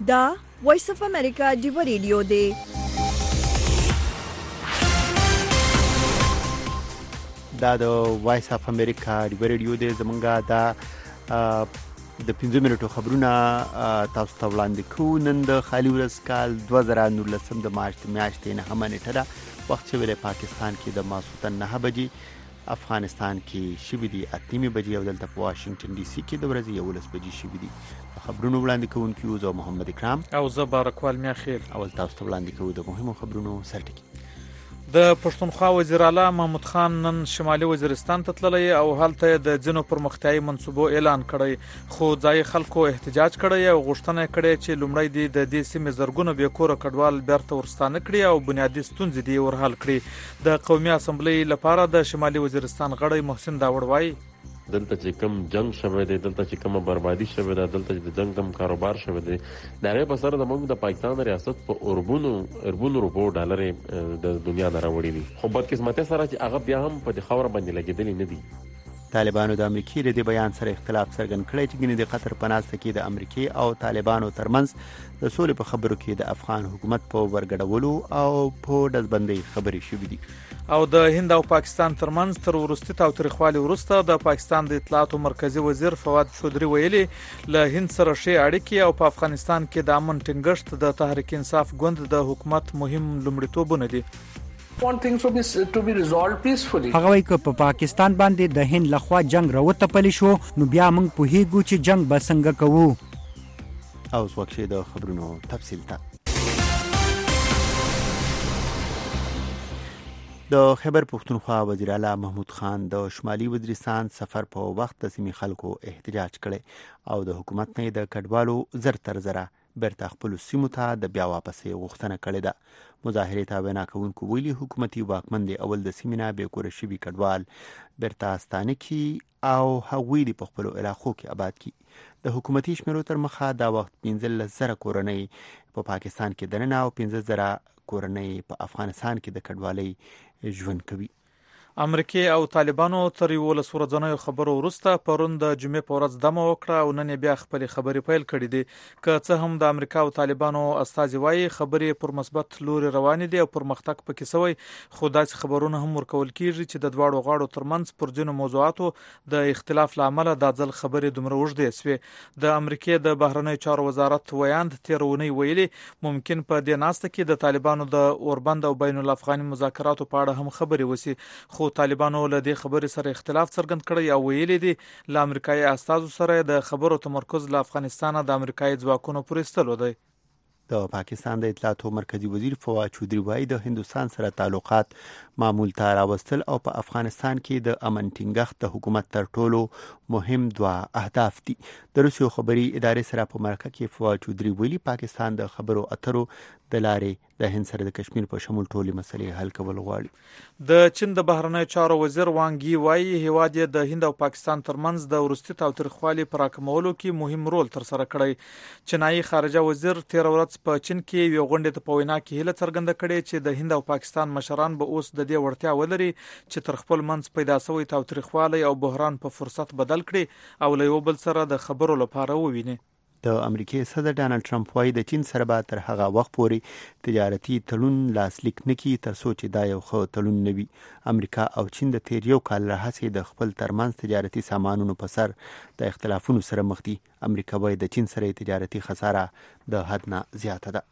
دا وایس اف امریکا دیو ریډیو دی. دا د وایس اف امریکا دیو ریډیو دی. زمونږه دا د 15 منټو خبرونه تاسو ته وړاندې کوو. نن د خالي ورځ کال 2019 د مارچ میاشتې 9 نیټه ده. وخت چې ویلې پاکستان کې د ماسوتن 9 بجې، افغانستان کې شوي دي 8 بجې او دلته په واشنگټن ډي سي کې د ورځې 11 بجې شوي دي. خبرونه وړاندې کوونکي یو زه محمد اکرام او زه بارکوال میاخیل. اول تاسو ته وړاندې کوو د مهمو خبرونو سرټکی. د پښتونخوا وزیر اعلی محمود خان نن شمالي وزیرستان ته تللی او هلته د ځینو پرمختیایي منصوبو اعلان کړی، خو ځایي خلکو احتجاج کړی او غوښتنه کړې چې لومړی د دې سیمې زرګونه بېکوره کډوال بیرته ورستانه کړي او بنیادي ستونزې دې ورحل کړي. د قومي اسمبلۍ لپاره د شمالي وزیرستان غړی محسن داوړ وایي دلته چې کم جنگ شوه دی، دلته چې کومه بربادي شوه ده، دلته چې د جنگ کم کاروبار شوه دی، دا غي په سره د موږ د پاکستان ریاست په اربونو روپو ډالر د دنیا نه راوړي دي، خو بدقسمتۍ سره چې هغه بیا هم په دې خاور باندې لګیدلې نه دي. طالبانو د امریکای د بیان سره اختلاف څرګند کړی چې ګینه د قطر په ناسته کې د امریکای او طالبانو ترمنځ د سولې په خبرو کې د افغان حکومت په ورګډولو او په دزبندۍ خبرې شوې دي. او د هند او پاکستان ترمنځ تر وروستي تاوتریخوالي وروسته د پاکستان د اطلاعاتو مرکزی وزیر فواد چودري ویلي له هند سره ښې اړیکې او په افغانستان کې د امن ټینګښت د تحریک انصاف ګوند د حکومت مهم لومړیتوبونه دي. هغه وایي که په پاکستان باندې د هند لخوا جنگ راوتپلی شو نو بیا موږ پوهیږو چې جنگ به څنګه کوو. او وکشي د خبرونو تفصیل ته. د خیبر پښتونخوا وزیر اعلی محمود خان د شمالي وزیرستان سفر په وخت د سیمې خلکو احتجاج کړي او د حکومت نه د کډوالو زر تر زره بیرته خپل سیمو ته د بیا واپسې غوښتنه کړې ده. مظاهرې ته وینا کوونکو ویلي حکومتي واکمن دی اول د سیمې نه بېکوره شوي کډوال بیرته ستانه کړي او هغوی د په خپلو علاقو کې آباد کړي. د حکومتي شمیرو تر مخه دا وخت 15,000 کورنۍ په پاکستان کې دننه او 15,000 کورنۍ په افغانستان کې د کډوالۍ ژوند کوي. امریکای او طالبانو تر 11 ورځنیو خبرو وروسته پرون د جمعې په ورځ دمه وکړه او نن بیا خپل خبرې پیل کړې دي. که څه هم د امریکا او طالبانو استازي وایي خبرې پر مثبت لوري روانې دي او پرمختګ پکې شوی، خو داسې خبرونه هم ورکول کیږي چې د دواړو غاړو ترمنځ پر ځینو موضوعاتو د اختلاف لامل د ځل خبرې دومره اوږدې شوې. د امریکای د بهرنیو چارو وزارت ویاند تیرونی ویلي ممکن په دې ناسته کې د طالبانو د اوربند او بین الافغاني مذاکراتو په اړه هم خبرې وشي، خو طالبانو له دې خبرې سره اختلاف څرګند کړی او ویلي دي له امریکایي استازو سره د خبرو تمرکز له افغانستان د امریکایي ځواکونو پورې ایستلو دی. د پاکستان د اطلاعاتو مرکزی وزیر فواد چودري وایي د هندوستان سره تعلقات معمول ته راوستل او په افغانستان کې د امن ټینګښت د حکومت تر ټولو مهم دوه اهداف دي. د روسیې خبري ادارې سره په مرکه کې فواد چودري ویلي پاکستان د خبرو اترو د لارې د هند سره د کشمیر په شمول ټولې مسلې حل کول غواړي. د چین د بهرنیو چارو وزیر وانګي وایي هیواد د هند او پاکستان ترمنځ د وروستي تاوتریخوالي پر راکمولو کې مهم رول تر سره کړی. چینایي خارجه وزیر تیر ورځ په چین کې یو غونډه ته په وینا کې هیله څرګنده کړې چې د هند او پاکستان مشران به اوس د دې وړتیا ولري چې تر خپل منځ پیدا شوی تاوتریخوالي او بحران په فرصت بدل کړي او له یو بل سره د خبرو لپاره وویني. د امریکای صدر ډانلډ ټرمپ وايي د چین سره به تر هغه وخت پورې تجارتي تړون لاسلیک نکړي تر څو چې دا یو ښه تړون نه وي. امریکا او چین د تیر یو کال راهیسې د خپل ترمنځ تجارتي سامانونو په سر د اختلافونو سره مخ دي. امریکا وايي د چین سره تجارتي خساره د حد نه زیاته ده.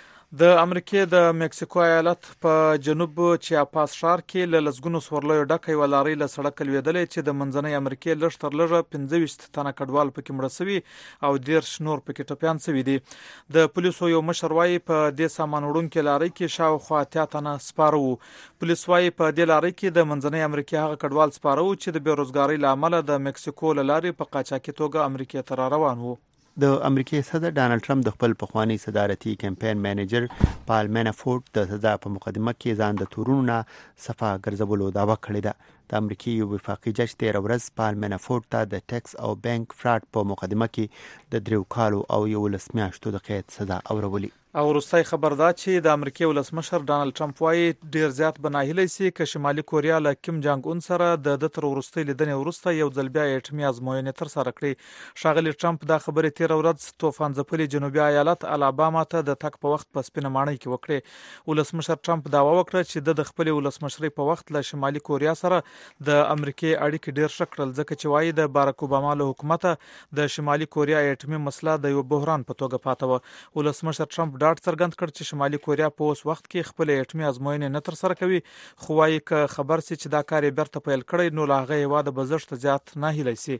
د امریکای د مکسیکو ایالت په جنوب چیاپاس ښار کې له لسګونو سورلیو ډکه یوه لارۍ له سړک لوېدلې چې د منځنۍ امریکای لږ تر لږه 25 تنه کډوال پکې مړه شوي او 13 نور پکې ټپیان شوي دي. د پولیسو یو مشر وایي په دې سامان وړونکې لارۍ کې شاوخوا 80 تنه سپاره وو. پولیس وایي په دې لارۍ کې د منځنۍ امریکای هغه کډوال سپاره وو چې د بیروزګارۍ له امله د مکسیکو له لارې په قاچاقي توګه امریکای ته روان وو. د امریکای صدر ډانلډ ټرمپ د خپل پخوانی صدارتي کمپاین مینیجر پال مینافورټ د سزا په مقدمه کې ځان د تورونو نه صفه ګرځولو دعوه کړې ده. د امریکای یو وفاقي جج تیر ورځ پال مینافورټ ته د ټیکس او بانک فراډ په مقدمه کې د 3 کالو او 11 میاشتو د قید سزا اورولې. او وروستی خبر دا چې د امریکای ولسمشر ډانلډ ټرمپ وايي ډیر زیات بناهیلی سي چې شمالي کوریا له کیم جانګ اون سره د تر وروستي لیدنې وروسته یو ځل بیا اټومي ازموینې تر سره کړې. ښاغلي ټرمپ دا خبرې تیر ورځ طوفان ځپلي جنوبي ایالت الاباما ته د تک په وخت په سپینه ماڼۍ کې وکړې. ولسمشر ټرمپ دعوا وکړه چې د خپل ولسمشرۍ په وخت له شمالي کوریا سره د امریکای اړیکې ډیر ښه کړل ځکه چې وايي د بارک اوباما له حکومت د شمالي کوریا اټومي مسله د یو بحران په توګه پاتې و. ولسمشر ټرمپ ډاډ څرګند کړ چې شمالي کوریا په اوس وخت کې خپل اټومي ازموینې نه تر سره کوي، خو وايي که خبر سي چې دا کار یې بیرته پیل کړی نو له هغه هیواده به زښت زیات ناهیلی سي.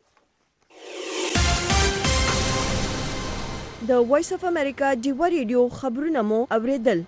د وایس اف امریکا ډیوا ریډیو خبرونه مو اوریدل.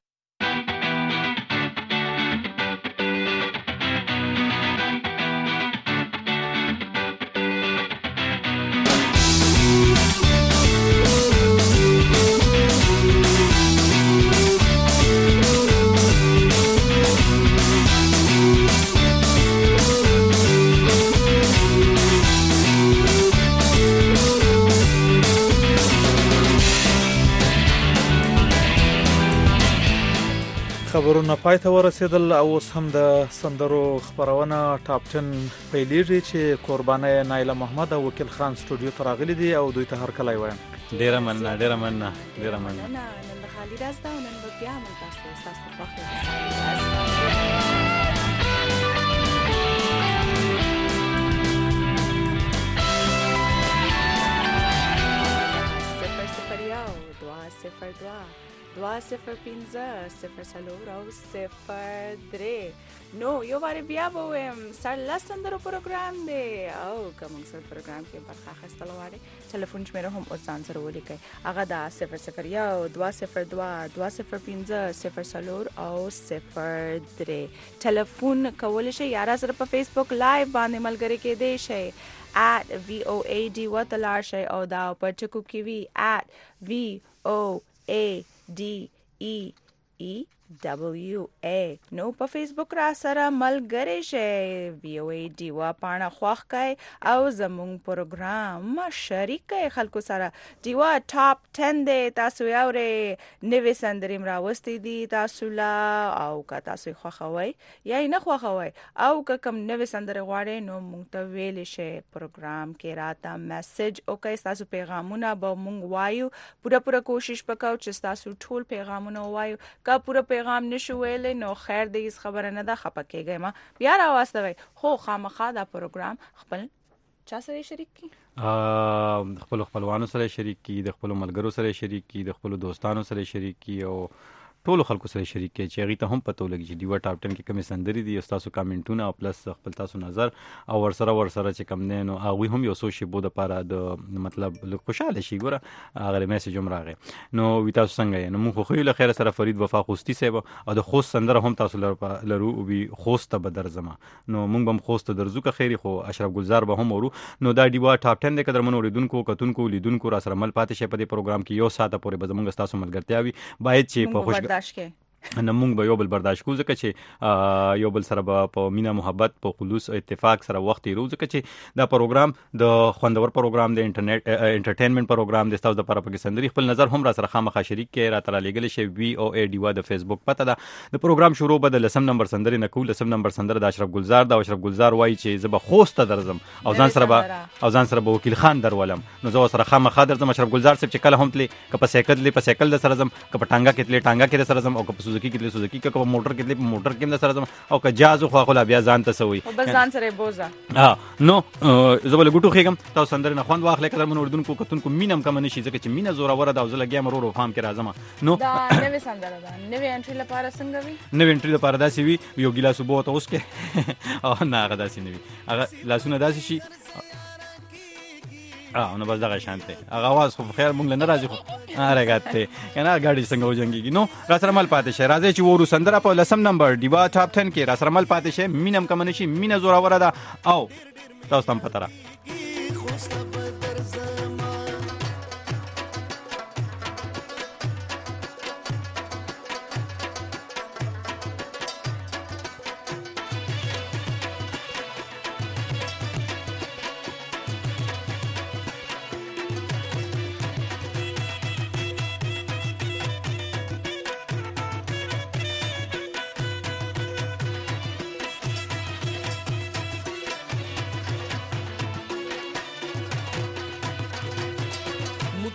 خبرونه پای ته ورسېدل او اوس هم د سندرو خبرونه ټاپ 10 پیلېږي چې قربانه نایله محمد او وکیل خان سټوډیو ته راغلي دي او دوی ته هر کله وایم ډیره مننه نن د خالي راز دا نن به بیا موږ تاسو وخت دوا صفر پینزه صفر سلور او صفر دری. نو یو بار بیا به ویم سرلس سندرو پروګرام دی او که موږ سره پروګرام کې برخه اخیستل غواړئ ټلیفون شمیره هم اوس ځان سره ولیکئ. هغه دا 001 202 205 0 او 03. ټلیفون کولی شئ یا را سره په فیسبوک لایو باندې ملګري کېدی شئ @VOAD وتلار شئ او دا په ټکو کې وي @VOADEWA. نو په فیسبوک را سره ملګری شئ VOAD وا پاڼه خوښ کړئ او زموږ پروګرام شریک کړئ خلکو سره. دیوا ټاپ 10 دی، تاسو یاورې نوې سندرې راوستي دي تاسو لا او که تاسو خوښوئ یا نه خوښوئ او که کوم نوې سندرې غواړئ نو موږ ته ویلی شئ پروګرام کې راته میسج وکړئ. تاسو پیغامونه به موږ وایو، پوره کوشش وکړو چې تاسو ټول پیغامونه وایو. که پوره پیغام نشو ویلی نو خیر دی، هیڅ خبره نه ده، خفه کېږئ ما بیا راواستوئ. خو خامخا دا پروګرام خپل چا سره شریک کی؟ خپل خپلوانو سره شریک کی، د خپل ملګرو سره شریک کی، د خپل دوستانو سره شریک کی او ټول خلکو سره شریک کی چې هغه ته هم پته ولګي چې دیوا ټاپ 10 کې کومې سندرې دي، تاسو کامنټونه او پلس خپل تاسو نظر او ورسره چې کم نه نو هغه هم یو سوشي بو د پاره د مطلب خوشاله شي. ګوره هغه میسج هم راغی نو وی تاسو څنګه نو موږ خو له خیره سره فرید وفا خوستی صاحب او د خوست سندره هم تاسو لرو او وی خوست به درځم نو موږ هم خوست درځو که خیری خو اشرف گلزار به هم ورو. نو دا دیوا ټاپ 10 د قدر منو لیدونکو کتونکو لیدونکو را سره مل پاتې شي په دې پروګرام کې یو ساعته پورې به زموږ تاسو ملګرتیا وي باید چې په خوش نه موږ به یو بل برداشت کوو ځکه چې یو بل سره به په مینا محبت په خلوص او اتفاق سره وخت تیرو ځکه چې دا پروګرام د خوندور پروګرام د انټرنیټ انټرټینمنت پروګرام د تاسو لپاره په سندري خپل نظر هم را سره خامخا شریک کې را تر لګل شي VOAD د فیسبوک پته ده. د پروګرام شروع به د لسم نمبر سندري نه کول. لسم نمبر سندره د اشرف گلزار د اشرف گلزار وایي چې زه به خوست درځم او ځان سره به وکیل خان درولم نو زه سره خامخا درځم. اشرف گلزار صاحب چې کله هم تلې که په سایکل د سره زم که په ټانګه کې تلې ټانګه کې سره زم او که په سوزوکی کې تلې سوزوکی که په موټر کې تلې په موټر کې سره زم او که جاز خو خلا بیا ځان ته سوي او بس ځان سره بوزا نو زه بل ګټو خېګم تاسو سندره نه خوند واخلې کله من اردن کو کتونکو مینم کم نشي ځکه چې مینا زوره ور ده او زه لګیا مرو فام کې راځم. نو دا نوې سندره ده، نوې انټری لپاره څنګه وي؟ نوې انټری لپاره داسې وي یو ګیلاس وبو ته اوس کې او نه هغه داسې نه وي، هغه لاسونه داسې شي نو بس دغه شانته هغه आवाज خو خیر مونږ نه راځي خو راګاته کنه غاډي څنګه وځنګي نو را سره مل پاتې شه راځي چې ورو سندره په لسم نمبر دیوا ټاپ 10 کې را سره مل پاتې شه مینم کم نشي مینا زوره ور ده او تاسو هم پته را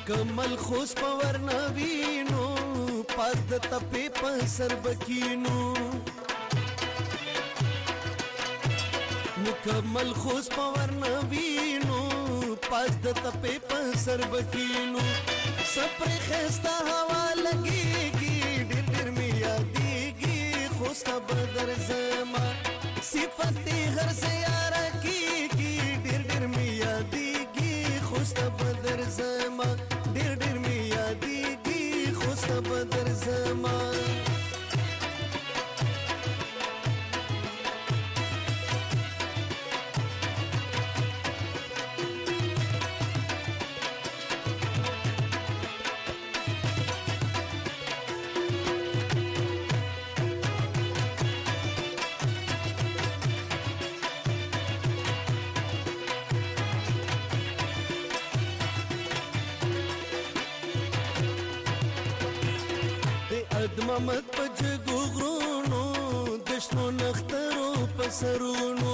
مکمل خوش پور نوینو پاس د تپې په سر بکینو مکمل خوش پور نوینو پاس د تپې په سر بکینو سپر خستا هوا لګيږي ډېر ډېر می یادېږي خوستا بدر زما صفت هر سیاره کیږي ډېر ډېر می یادېږي خوستا بدر زما ډېر ډېر می یادېږي خوستا بدر زما ادمامت پجگو غرونو دشنو نخترو پسرونو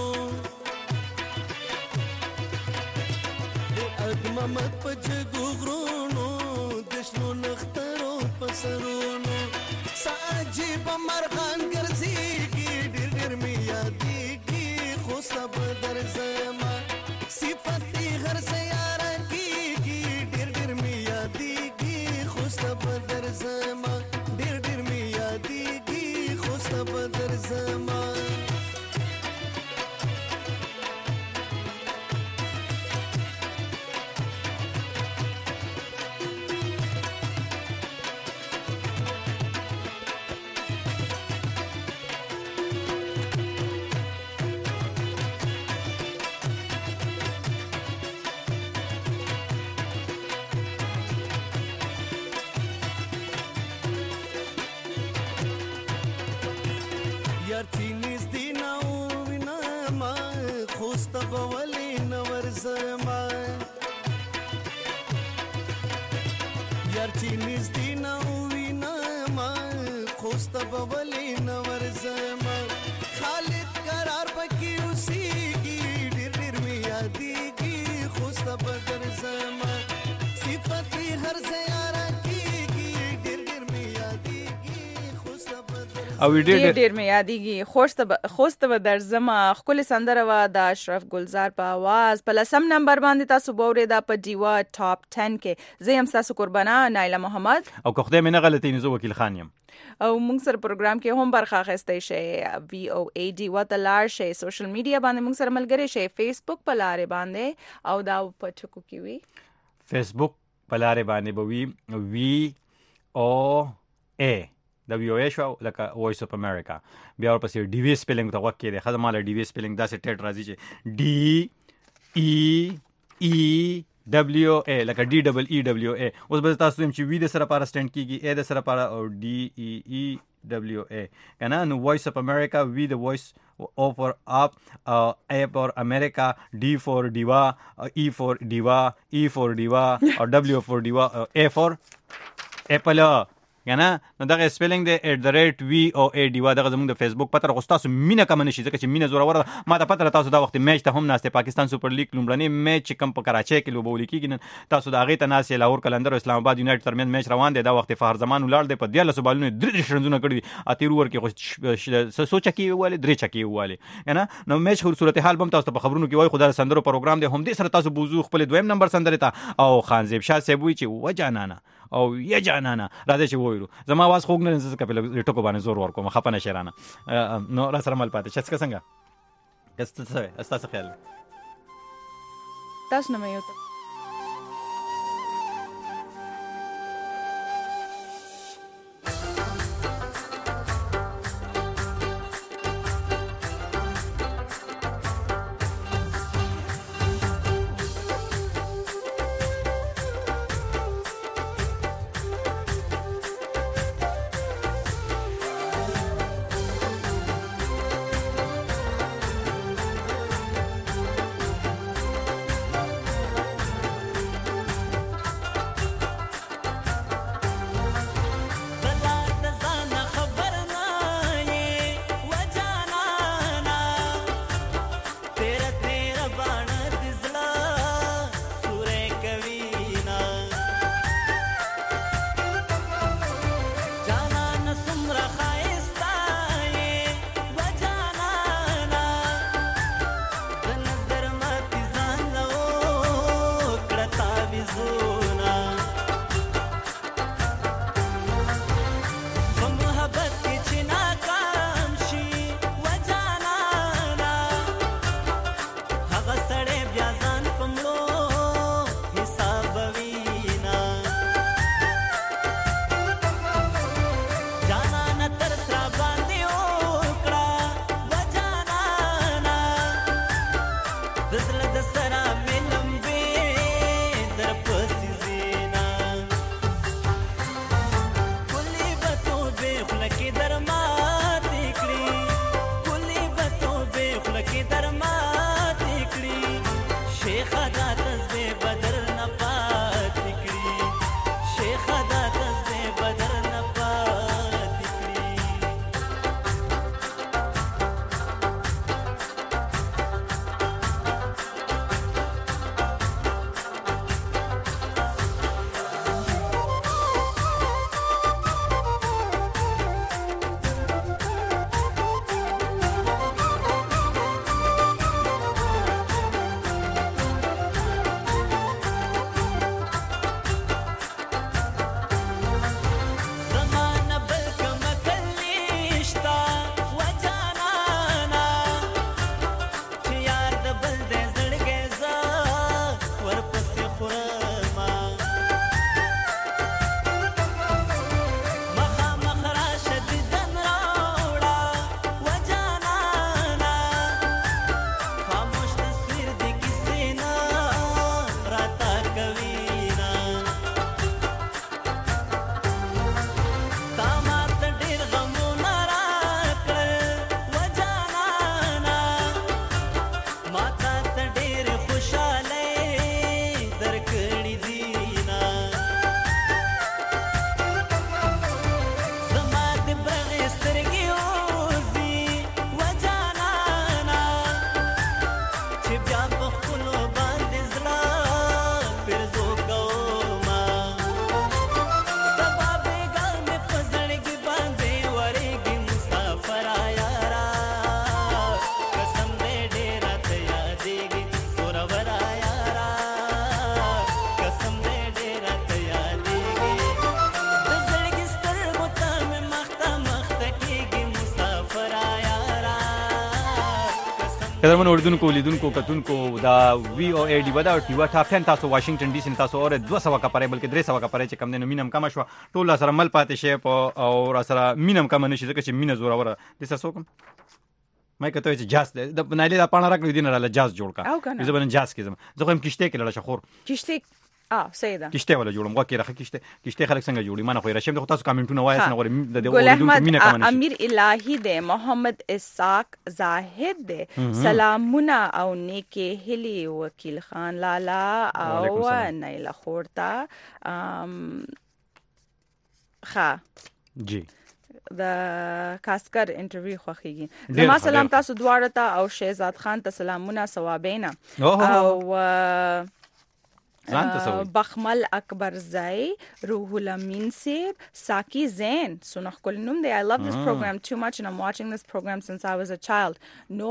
ادمامت پجگو غرونو دشنو نخترو پسرونو ساجیب مرغان گرزیگی ډیر ډیر می یادیگی خوستا بدر زما صفتی غر سیارا کیگی ډیر ډیر می یادیگی خوستا بدر زما بدر زمان بولی نور زما یار چی نزدی نوی نما خوست بولی نور زما خالد قرار پکی اسیگی ډیر ډیر می یادیگی خوست بدر زما صفتی هر زیارا کیگی ډیر ډیر می یادیگی خوست بدر او ډیر می یادیږي خوست به در زما خپل سندره وا د اشرف گلزار په आवाज په لسم نمبر باندې تاسو بورې دا په دیوا ټاپ 10 کې زم تاسو قربانا نایله محمد او که خدای مې نه غلطی نو وکیل خان یم او موږ سره پروګرام کې هم برخه اخیستئ شئ VOA دیوا ته لاړ شئ سوشل میډیا باندې موږ سره ملګری شئ فیسبوک په لارې باندې او دا په ټکو کې وي فیسبوک په لارې باندې به وي VOA د VOA شو لکه وایس اف امریکا بیا ورپسې ډي وی سپیلینګ ته وکړي د خدای مال ډي وی سپیلینګ داسې ټیټ راځي چې DEEWA لکه DEEWA اوس به تاسو هم چې وی د سره پاره سټینډ کیږي ا د سره پاره او DEEWA کنه نو وایس اف امریکا وی د وایس اوفر اپ ا فور امریکا D فور دیوا E فور دیوا E فور دیوا او W فور دیوا A فور اپل کنه نو دغه سپیلینګ دی @VOA دیوا دغه زموږ د فیسبوک پته راغوستا تاسو مینه کوم نشي ځکه چې مینه زوره ما ته پته تاسو دا وخت میچ ته هم ناشته پاکستان سپر لیګ لومړنی میچ کم په کراچۍ کې لوبول کیږي تاسو د هغه ته ناشې لاهور کلندر او اسلام آباد یونایټډ ترمن میچ روان دی دا وخت فخر زمان ولړ دی په 13 بالونو 3 شرنزونه کړی اتیر ور کې سوچ کی واله 3 چکی واله کنه نو میچ خو صورتحال بم تاسو په خبرونو کې وای خدای سندرو پروګرام دی هم دې سره تاسو بوزو خپل دویم نمبر سندره ته او خانزیب شاه سیبوی چې وجانانا او یا جانانا راځي چې وایو زما आवाज خوګ نه زکه په ټکو باندې زور ورکوم خپنه شرانه نو را سره مل پاتې شڅ څنګه تاسو خیال تاسو نه مې یو قدرمن اردوونکو لیدونکو کتونکو دا وی او ای ډي ودا ډیوا ټاپ 10 تاسو واشنگټن ډي سي تاسو اور 200 کا پرې بلکې 300 کا پرې چې کم دینو مینم کم شو ټول سره مل پاتې شي او سره مینم کم نشي ځکه چې مینه زوره وره د ساسو کوم مې کته چې جاز د بنایله دا پاڼه راکړې دین رااله جاز جوړ کا زبن جاز کې زه هم کشته کې لړ شخور کشته سیدا کشته ولا جوړم غوکه راخه کشته خلک څنګه جوړي ما نه خو راشم د تاسو کمنټونه وایي څنګه غوړم د اردو مینه کوم امیر الہی دے محمد اسحاق زاهد دے سلامونه او نیکی هلی وکیل خان لالا او نیلا خورتا جی د کاسکر انټرویو خوخیږي زما سلام تاسو دواړه ته او شهزاد خان ته سلامونه ثوابینا او بخمل اکبر زئی روح الامین سیب ساکی زین سنخ کل نوم دی I love this program too much and I'm watching this program since I was a child no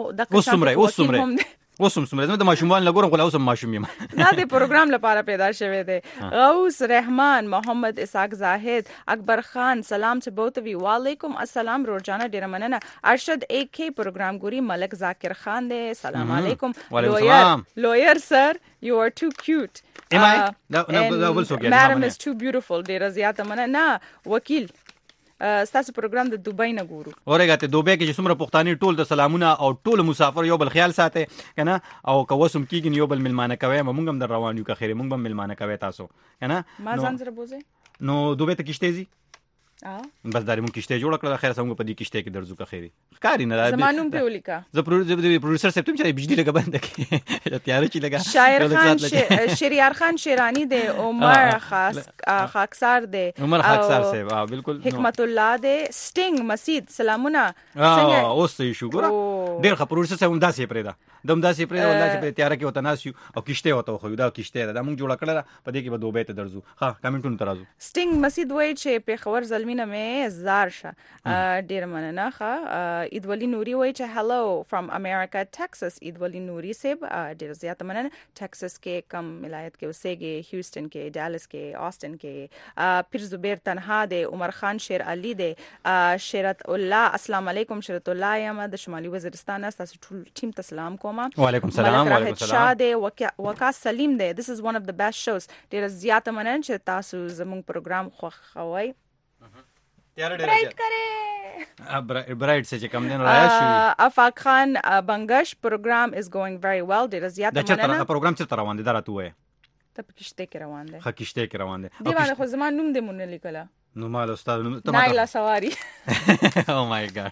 اوسم سمره د ماشومان لګورم خو اوسم ماشوم یم دا د پروګرام لپاره پیدا شوی دی غوث رحمان محمد اسحاق زاهد اکبر خان سلام to both of you وعلیکم السلام روزانه ډیر مننه ارشد AK پروګرام ګوري ملک ذاکر خان دی سلام علیکم لویر سر you are too cute madam is too beautiful ډیر زیاته مننه وکیل ستاسو پروګرام د دوبۍ نه ګورو اورګه ته دوبۍ کې چې څومره پښتاني ټول د سلامونه او ټول مسافر یو بل خیال ساتي کنه او کوسم کیږي یو بل ملمانه کوي مونږ هم در روان یو که خیر مونږ هم ملمانه کوي تاسو کنه ما ځان سره بوزي نو دوبۍ ته کیشته زی بس داري مونږ کیشته جوړ کړل خیر څنګه په دې کیشته کې درځو که خیری ښکاری نه زمانوم په ولیکا زه پروډوسر سره تم چې بجلی لګا بند کې تیار چی لګا شاعر خان شریار خان شیرانی دے عمر خاکسار دے عمر خاکسار صاحب بالکل حکمت الله دے سټینګ مسید سلامونه څنګه اوس یې شو ګور ډیر خبر پروډوسر سره همداسې پرېدا دمداسې پرېدا ولله چې تیار کې وته ناسیو او کیشته وته خو دا کیشته دا مونږ جوړ کړل په دې کې به دوبۍ ته درځو ها کمنټونه ترازو سټینګ مسید وای چې په خبر زلمینه مې زار شه ډیر مننه ښه عید ولی نوري وای چې هلو فرام امریکا ټکساس عید ولی نوري سیب ډیر زیات مننه ټکساس کې کم ولایت کې اوسېږي هیوستن کې ډالس کې آستن کې پیر زبیر تنها دے عمر خان شیر علی دے شیرت الله السلام علیکم شیرت الله یم د شمالي وزیرستان تاسو ټول ټیم ته سلام کوم وعلیکم السلام وعلیکم السلام دے وقاص سلیم دے this is one of the best shows ډیر زیات مننه چې تاسو زموږ پروګرام خوښوي برایټ کرے برایټ سے کم دین رایا شو افاق خان بنگش پروگرام is going very well ډیر زیات مننه دا پروگرام چیرته روان دي درته وای ته کشته کې روان دي کشته کې روان دي دی باندې خو زما نوم دې مونږ لیکلا نو مال استاد نایلا سواری او مای ګاډ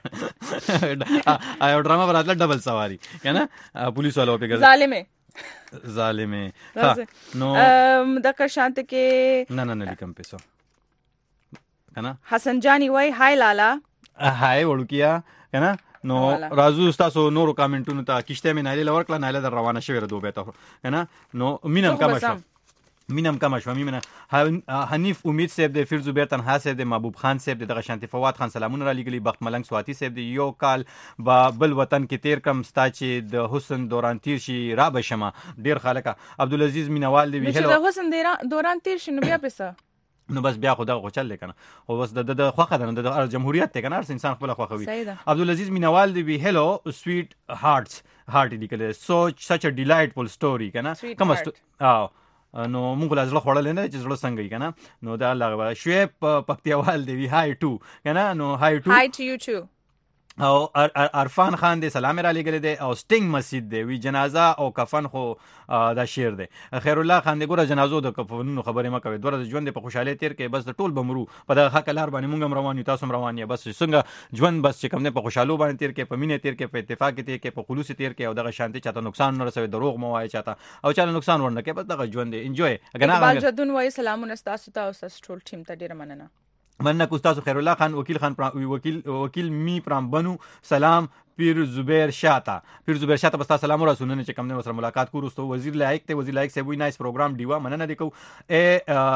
آیا ډرامه براتله ډبل سواری کنه پولیس والو په ظالمه نو دغه شانت کې نه لیکم پیسو کنه حسن جانی وای هاي لالا هاي وړکیا کنه نو رازو تاسو نورو کمنټونو ته کیشته مې نایله ورکړه نایله در روانه شوی ر دوبه ته کنه نو مینم کما شو مینه حنیف امید صاحب د فیر زبیر تنها صاحب د محبوب خان صاحب دغه شانتی فواد خان سلامونه را لګلی بخت ملنګ سواتی صاحب د یو کال با بل وطن کې تیر کم ستا چې د حسن دوران تیر شي را بشمه ډیر خالقه عبدالعزيز مینوال دی ویل د حسن دوران تیر شنو بیا پسه نو بس بیا خدا غو چل لیکنه او بس د خوخه د جمهوریت ته کنه انسان خپل خوخوي عبدالعزيز مینوال دی وی هلو سویټ هارت لیکل such a delightful story کنه کوم نو مونږ لازم خړل نه چې زړه څنګه کنه نو دا لغه شعیب پکتیوال دی وی هاي ټو کنه نو هاي ټو یو ټو او عرفان خان دې سلام را لګل دي او سټینګ مسجد دی وی جنازه او کفن خو دا شعر دی خیر الله خان دې ګوره جنازو د کفنونو خبره ما کوي دوره ژوند په خوشاله تیر کې بس د ټول بمرو په دغه حق لار باندې مونږ روان یو تاسو روان یې بس څنګه ژوند بس چې کوم نه په خوشاله باندې تیر کې په مینه تیر کې په اتفاق تیر کې په خلوص تیر کې او دغه شانتي چاته نقصان نه رسوي دروغ مو وای چاته او چاله نقصان ورنه کې بس دغه ژوند انجوy اگر نه جدون وای سلامونه تاسو ته او تاسو ټول ټیم ته ډیر مننه مننه استاد خیر الله خان وکیل می پرام بنو سلام پیر زبیر شاته بس سلام را سننه چې کوم نه سره ملاقات کو رستو وزیر لایق سے وی نایس پروگرام دیوا مننه دیکو اے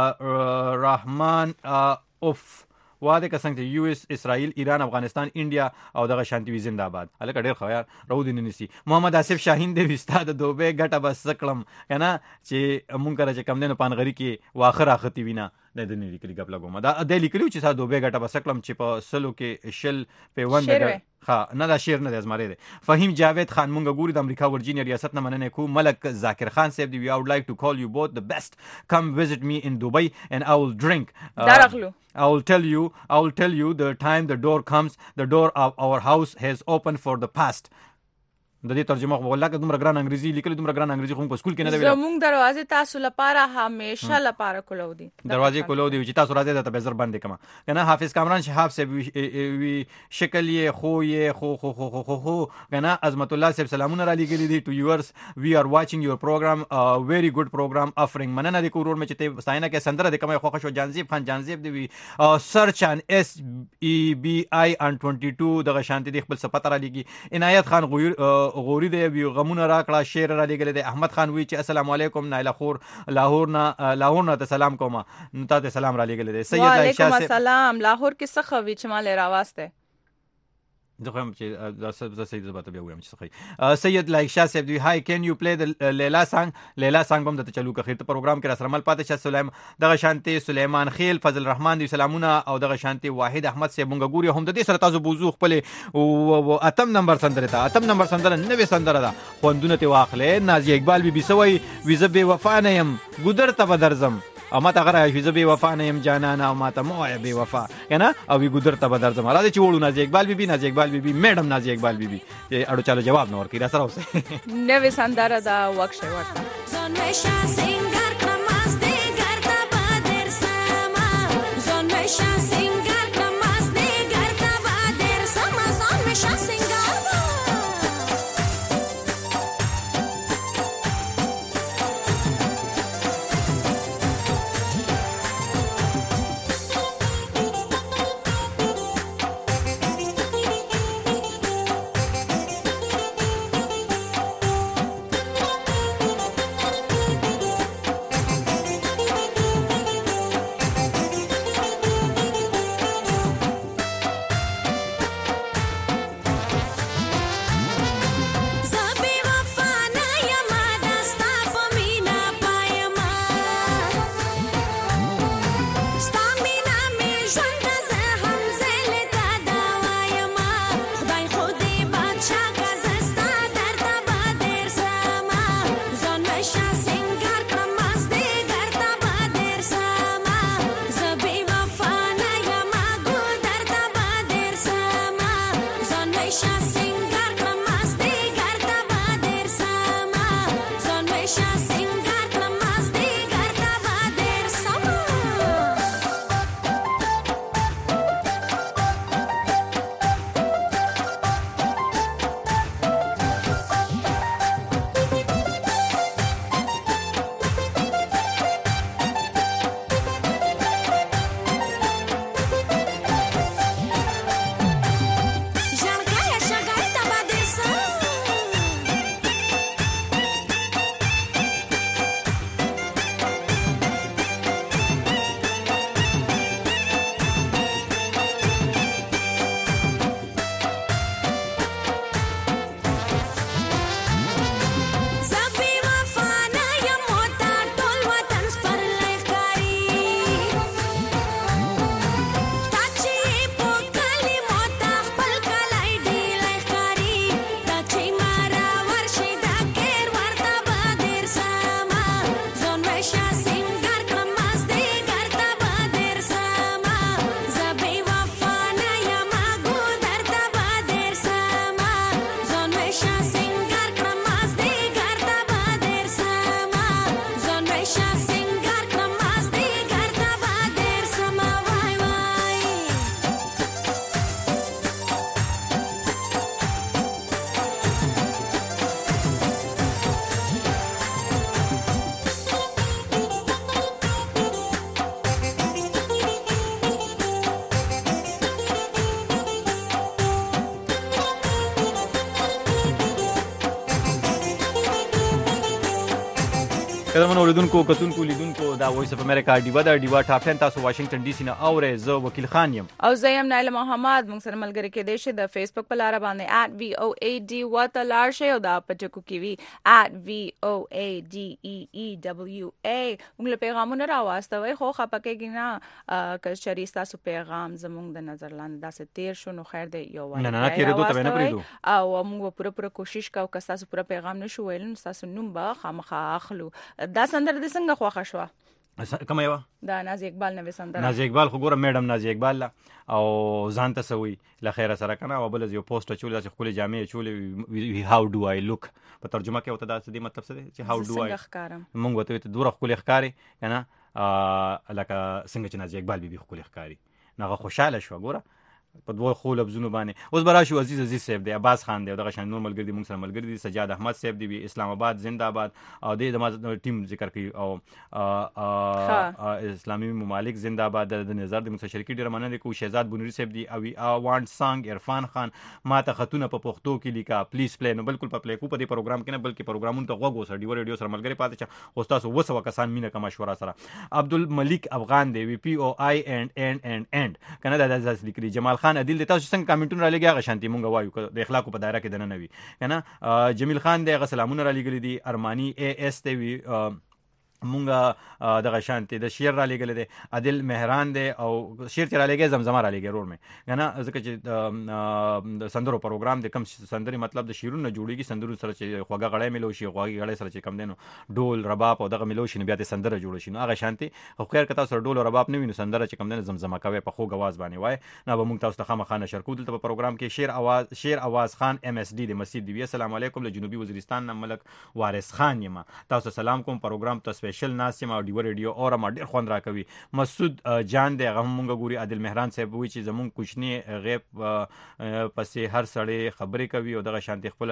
رحمان اوف واده کسنګ ته یو اس اسرائیل ایران افغانستان انډیا او دغه شانتی وی زنده‌باد الکه ډیر خو یار رو دین نسی محمد آصف شاهین دی استاد دوبه ګټه بس کړم کنه چې مونږ کړه چې کم نه پانغری کې واخر اختی وینا د دې لیکلي غپ لګوم دا د لیکلو چې ساده دوبه ګټه بس کړم چې په سلو کې شل په وند ها نه دا شعر نه دی زمری دی. فهیم جاوید خان مونږ ګوري د امریکا ورجینیا ریاست نه مننه کو. ملک ذاکر خان صاحب دی I would like to call you both the best. Come visit me in Dubai and I will drink. درغلو I will tell you the time the door comes, the door of our house has opened for the past. د دې ترجمه خو والله که دومره ګران انګریزي لیکل دومره ګران انګریزي خو په سکول کې نه دی ویل. زموږ دروازه تاسو لپاره همیشه لپاره کولو دي. دروازه کولو دی چې تاسو راځي ته به زر باندې کما کنه. حافظ کامران شهاب صاحب وی شکل یې خو یې خو کنه. عظمت الله صاحب سلامونه را لګیلي دي to yours. We are watching your program, very good program offering. مننه د کورور مې چې ته ساينه کې سندره د کومه خوښ شو. جانزیب خان جانزیب دی وی search on SEBI on 22 دغه شانتي د خپل صفات را لګي. عنایت خان غوري دی وی غمونه را کړه شعر را لګل دی. احمد خان وی چې السلام علیکم نایله خور لاهور نه ته سلام کوم. نو ته سلام را لګل دی. سید عائشہ وعلیکم السلام. لاهور کې څه خوي چې مال راواسته زه خو هم چې د سید زباته بیا وایم چې صحیح. سید لایشا صاحب دی هاي کین یو پلی د لیلا سانګ بم د چلو که خیر ته پروګرام کې را سره مل پاتې شه. سلیم دغه شانتي سلیمان خیل فضل رحمان دی سلامونه او دغه شانتي واحد احمد صاحب مونږ ګوري هم د دې سره تاسو بوزو خپل او اتم نمبر سندره نوې سندره ده خوندونه ته واخلې. نازیه اقبال بي سوي ویزه بے وفا نه يم ګودر ته بدرزم او ما ته غره ویزه بے وفا نه يم جانانا او ما ته مو بے وفا کنه او وی ګودر ته بدرزم. راځي چې وړو نازیه اقبال بي میډم نازیه اقبال بي اړو چالو جواب نه ورکړي را سره اوسه. نوې سندره دا وښه ورته قدمونو اوریدونکو کتونکو لیدونکو دا وایس اف امریکا ډیوا دا ډیوا ټاپ 10 تاسو واشنگټن ډي سي نه اورئ. زه وکیل خان یم او زه یم نایله محمد. موږ سره ملګری کېدئ شئ د فیسبوک په لاره باندې @VOA ته لاړ شئ او دا په ټکو کې وي @VOADEEWA. موږ له پیغامونه راواستوئ خو خفه کېږئ نه که چېرې ستاسو پیغام زموږ د نظر لاندې داسې تیر شو نو خیر دی یو وایي نه تېرېدو ته به نه پرېږدو او موږ به پوره کوشش کوو که ستاسو پوره پیغام نشو ویلی نو ستاسو نوم به خامخا اخلو. دا سندره دې څنګه خوښه شوه؟ کومه یوه؟ دا نازي اقبال نوې سندره. نازي اقبال خو ګوره میډم نازي اقبال او ځان ته سوي له خیره سره کنه او بل یو پوسټ چولې چې خپل جامې چولې هاو ډو آی لوک په ترجمه کې وته دا څه دی مطلب څه دی چې هاو ډو آی مونږ وته ته دوره خپل ښکاری کنه لکه څنګه چې نازي اقبال بي خپل ښکاری نغه خوشاله شو ګوره په دوه خو لفظونو باندې. اوس براشو عزیز صاحب دی، عباس خان دی، دغه شان نور ملګری دی، موږ سره ملګری دی، سجاد احمد صاحب دی، اسلام آباد زنده‌باد او د ټیم ذکر کوي او اسلامي ممالک زنده‌باد د نظر د مستشرکی ډیر مننه کوم شهزاد بنوري صاحب دی او وانټ سانګ عرفان خان ما ته خطونه په پښتو کې لیکا پلیز پلی نو بالکل په پلی کو په دې پروګرام کې نه بلکې پروګرامونو ته غوږ وسه ډیو ریډیو سره ملګری پاتې چا او تاسو وسو کسان مینه کوم مشوره سره. عبدالملک افغان دی وی پی او آی ان کنه دا ځاس لیکلي. جمال خان عادل تاسو څنګه کمنټونه را لګي هغه شانتي مونږ وایو د اخلاقو په دایره کې دنه نوي کنه. جمیل خان دی سلامونه را لګلي دي. ارمانی اے اس تی وی مونږه دغه شانتي د شعر را لګل دي. عادل مهران دی او شعر را لګي زمزمه را لګي رور مې کنه ځکه چې د سندرو پروګرام د کم سندري مطلب د شیرونو جوړیږي سندرو سره چې خوګه غړې ملو شي خوګه غړې سره چې کم دینو ډول رباب او دغه ملو شي بیا د سندره جوړ شي نو هغه شانتي خو خیر کته سره ډول او رباب نه ویني سندره چې کم دینو زمزمه کوي په خوګ आवाज باندې وای نه به مونږ تاسو ته خامخانه شرکو دلته په پروګرام کې شعر आवाज خان ام اس ډي د مسجد دی. السلام علیکم له جنوبي وزیرستان نه ملک وارث خان یم تاسو سلام کوم پروګرام ته سپیشل ناس یم ډیو ریډیو اور ما ډیر خوند را کوي. مسعود جان دی هغه مونږ ګوري. عادل مهران صاحب وی چې زمون کوچنی غیب پسې هر سړی خبرې کوي او دغه شانتي خپل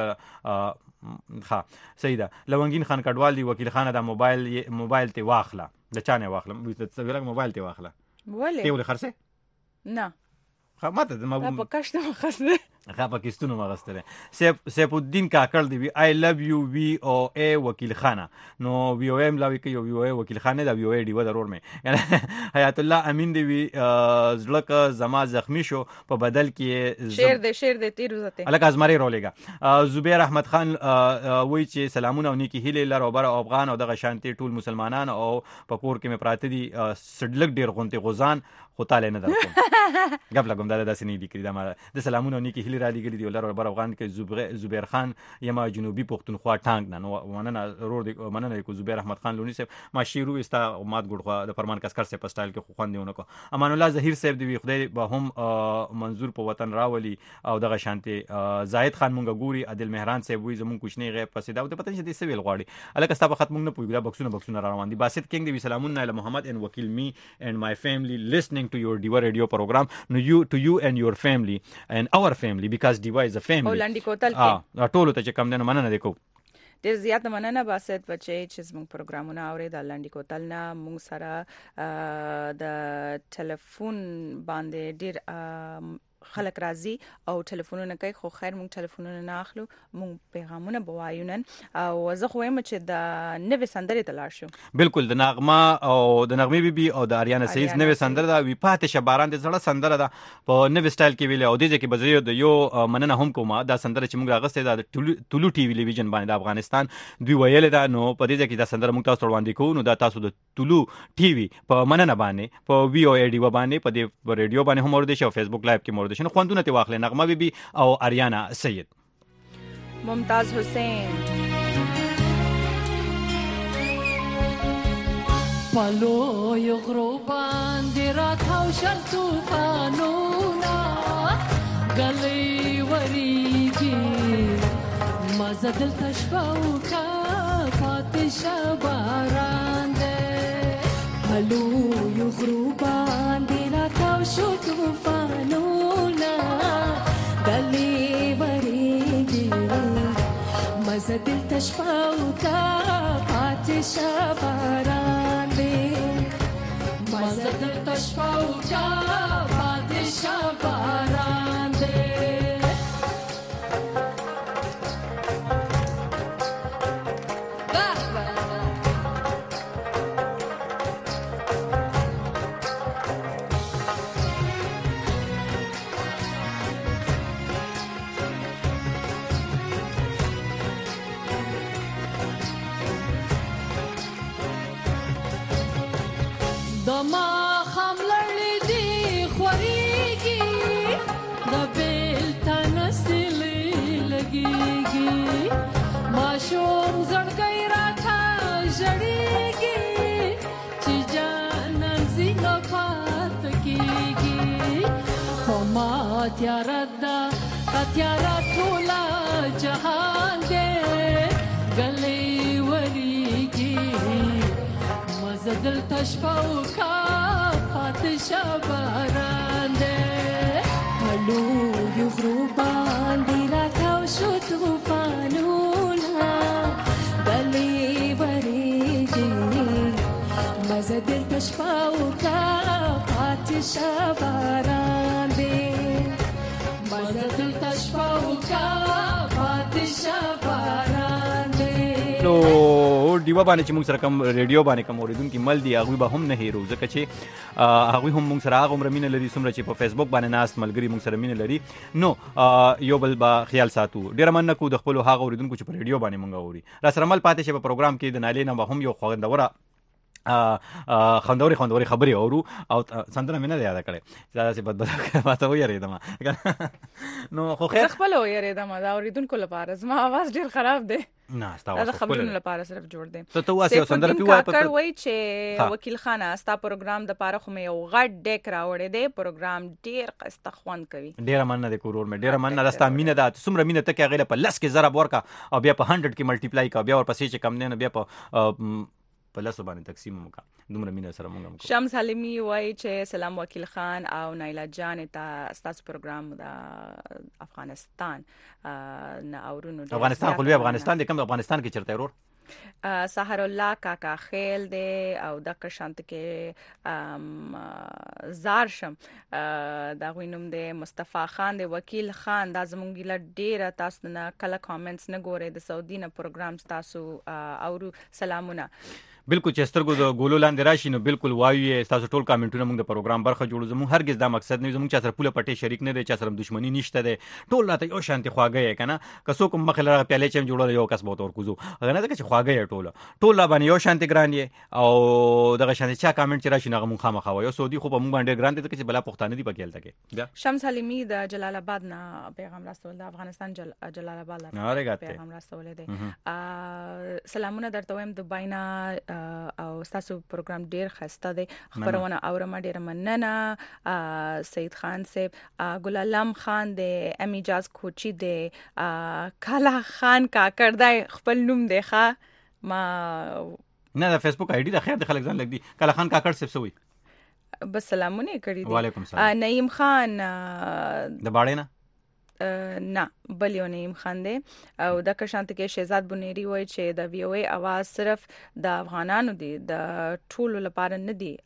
ها سیدا. لونګین خان کډوال دی وکیل خان دا موبایل ته واخله د چانه واخله موبایل ته واخله ولې ته ولې خرڅه نه ماته د په کښته مخسته هغه پاکستانو مغستره. سیف الدین کاکړ دی وی آی لو یو وی او ای وکیل خانه نو وی او ام لاوی کوي وی او ای وکیل خانه دا وی او ای دی ودرور مې حیات الله امین دی وی زړه زما زخمی شو په بدل کې شعر دې تیر وزته الک ازمری رولېګا. زبیر احمد خان وی چې سلامونه او نیکی هیله لر او بر افغان او دغه شانتي ټول مسلمانان او پکور کې مې پراته دي سډلک ډیر غونته غزان خو تعالی نه درکو غب لګم دا داسې نه لیکري دا د سلامونه او نیکی هیله را لګلي دی لر او بر افغان کې زبیر خان یما جنوبي پښتونخوا ټانګ نه مننه رور دی مننه کو زبیر احمد خان لونی صاحب ما شیرو استا مات ګډخوا د فرمان کسکر سے په سټایل کې خو خوندونه کو. امان الله ظهیر صاحب دی خدای به هم منظور په وطن راولي او دغه شانتي. زاهد خان مونږ ګوري. عادل مهران صاحب وی زمون کوچنی غیب پسې دا ته پته نشي د سویل غواړي الک استا په ختم نه پویګا بکسونه را روان دي. باسط کینګ دی سلامونه له محمد ان وکیل می and my family listening to your Diva radio program no you and your family and our family because Diva is a family. ولندې کوتل کې ټولو ته چې کم دنه مننه وکړو. ډیر زیات مننه باسط بچي چې زموږ پروګرامونه اوري د لندې کوتل نه موږ سره د ټلیفون باندې ډیر خلک راځي او ټلیفونونه کوي خو خیر مونږ ټلیفونونه نه اخلو مونږ پیغامونه بوایو نن او زه خو وایم چې د نوې سندرې ته لاړ شو. بالکل د نغمه او د نغمه بیبي او د اریانا سیز نوې سندره دا وی پاتې شباران د زړه سندره ده په نوې سټایل کې ویل او د ځکه بزیو د یو مننه هم کومه دا سندره چې موږ راغسته د ټولو ټي وی ټلویزیون باندې د افغانستان دوی ویل دا نو په دې ځکه دا سندره موږ تاسو وړاندې کوو نو دا تاسو د ټولو ټي وی په مننه باندې په وی او ای ډی و باندې په دې ریډیو باندې هم ورده شو فیسبوک لایو کې ورده شنو خوندونه ته واخلې نغمه بیبي او اریانا سید. ممتاز حسین پلو یو غرو باندې راتاو شل طوفانونه غلې وریږي مزه دلته شپه وکا پاتې شباران دې پلو یو غرو باندې راتاو شل طوفانونه غلې وریږي مزه دلته شپه وکا پاتې شباران مزه دلته شپه وکا پاتې شباران دې غږیږي ماشوم زړګی راته ژړیږي چې جانان ځینه پاتې کېږي خو ما تیاره ده که تیاره ټوله جهان دی ګلې وریږي مزه دلته شپه وکړه پاتې شه باران دی لویو غرو باندې راتاو شو طوفانونه ګلې وریږي مزه دلته شپه وکړه پاتې شه باران دی مزه دلته شپه وکړه پاتې شه باران دی نو دیوا باندې چې موږ سره کوم ریډیو باندې کوم اوریدونکو مل دی هغه به هم نه هیرو ځکه چې هغه هم موږ سره هغه مینه لري څومره چې په فیسبوک باندې ناس ملګری موږ سره مینه لري نو یو بل با خیال ساتو ډیر مننه کو د خپل هغه اوریدونکو چې په ریډیو باندې موږ اوري را سره مل پاتې شي په پروګرام کې د نالې نه هم یو خوندوره خوندوري خبرې اورو او سندره مې نه یاد کړې دا چې بد ماته ویریدم نو خو خیر خپل ویریدم دا اوریدونکو لپاره زما आवाज ډیر خراب دی نه تاسو خبرونه لپاره صرف جوړ دی ته واسه سندره پیوای کار وای چې وکیل خانه استا پروګرام د پاره خو مې یو غټ ډیک راوړې دی پروګرام ډیر قسته خوان کوي ډیر مننه د کورور مې ډیر مننه داستا مینه ده څومره مینه ته کې غیله په لس کې ضرب ورکا او بیا په 100 کې ملټیپلای کا بیا ورپسې چې کم نه بیا په لاسو باندې تقسیم وکړه دومره مینه سره مونږ شمس حلیمی وای چې سلام وکیل خان او نایلا جان ته ستاسو پروګرام د افغانستان نه اورونو افغانستان خو لوی افغانستان دی کوم افغانستان کې چرته ورور سحر الله کاکا خیل دی او د کشانت کې زارشم دا غوینم دی مصطفی خان دی وکیل خان دا زمونږ له ډیره تاسو نه کله کامنټس نه ګورئ د سعودي نه پروګرام تاسو او سلامونه بالکل چې سترګو د ګولو لاندې راشي نو بالکل وایي تاسو ټول کامنټونه موږ د پروګرام برخه جوړو زموږ هرگز دا مقصد نه زموږ چې سره پوله پټي شریک نه دی چې سره دښمنی نشته دی ټول راته یو شانتي خواږه کنه که څوک مخله پیاله چې جوړول یو کس به تور کوزو غنه ځکه چې خواږه ټول لا باندې یو شانتي ګران یې او دغه شانتي چا کامنټ چې راشي نغه مونږ خامخا وایو سعودي خو په مونږ باندې ګران دي چې بلا پښتانه دی پکېل تکي شمس حلیمی د جلال آباد نه پیغام راستول د افغانستان جلال آباد پیغام راستول دی سلامونه درته وایم د باینا او تاسو پروګرام ډیر خسته دی خبرونه اورم ډیر مننه سید خان صاحب ګل علام خان دی امیجاز کوچی دی کالا خان کاکړ دی خپل نوم دی ښا ما نه د فیسبوک آی ډی د خیر د خلک ځان لګ دی کالا خان کاکړ صاحب سوي بس سلامونه کړی دی وعلیکم السلام نعیم خان د باړې نه نه بل یو نعیم خان دی او د کشانت کې شهزاد بنيري وای چې د وی او ای आवाज صرف د افغانانو دی د ټولو لپاره نه دی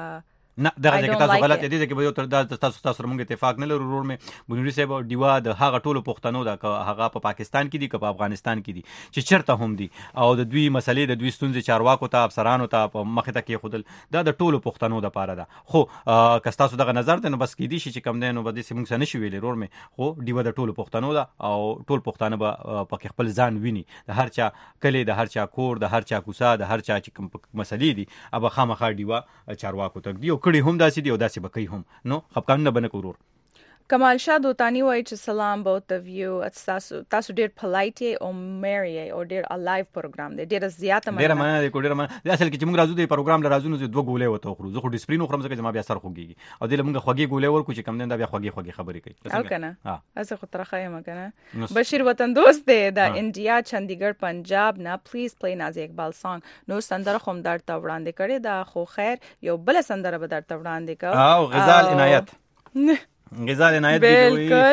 نه دغه چې تاسو غلط دي چې به تر تاسو موږ اتفاق نه لرو ورور مې بنوري صاحب دیوا د هغه ټولو پښتنو د هغه په پاکستان کې دي که په افغانستان کې دي چې چرته هم دي او د دوی مسلې د دوی ستونزې چارواکو ته افسرانو ته په مخه ته کې خودل دا د ټولو پښتنو د پاره ده خو که تاسو دغه نظر ته نو بس کې دي چې کم نه نو بده سیمون سره نشي ویلې ورور مې خو دیوا د ټولو پښتنو ده او ټول پښتانه به په خپل ځان ویني د هر چا کلی د هر چا کور د هر چا کوسا د هر چا چې مسلې دي ابا خامخا دیوا چارواکو ته دی کړي هم داسې دی او داسې بکې هم نو خپکان نه بنه کورور کمال شاه دوتانی وای چې سلام both of you تاسو ډیر polite او merry او ډیر alive پروګرام دی ډیر زیاته ډیر مننه دی ډیر مننه اصل کې چې موږ راځو د پروګرام لرازو نو دوه ګولې وته خو زه خو ډیسپلین خورم ځکه ما بیا سر خوږي او دله موږ خوږي ګولې ورکو چې کم نه دا بیا خوږي خبرې کوي او کنه اسه خو ترخه یم کنه بشیر وطن دوست دی د انډیا چندیګړ پنجاب نه پلیز پلی نازي اقبال سانګ نو سندره خوم درته وړاندې کړي دا خو خیر یو بل سندره به درته وړاندې کوم او غزال عنایت غزال عنایت دی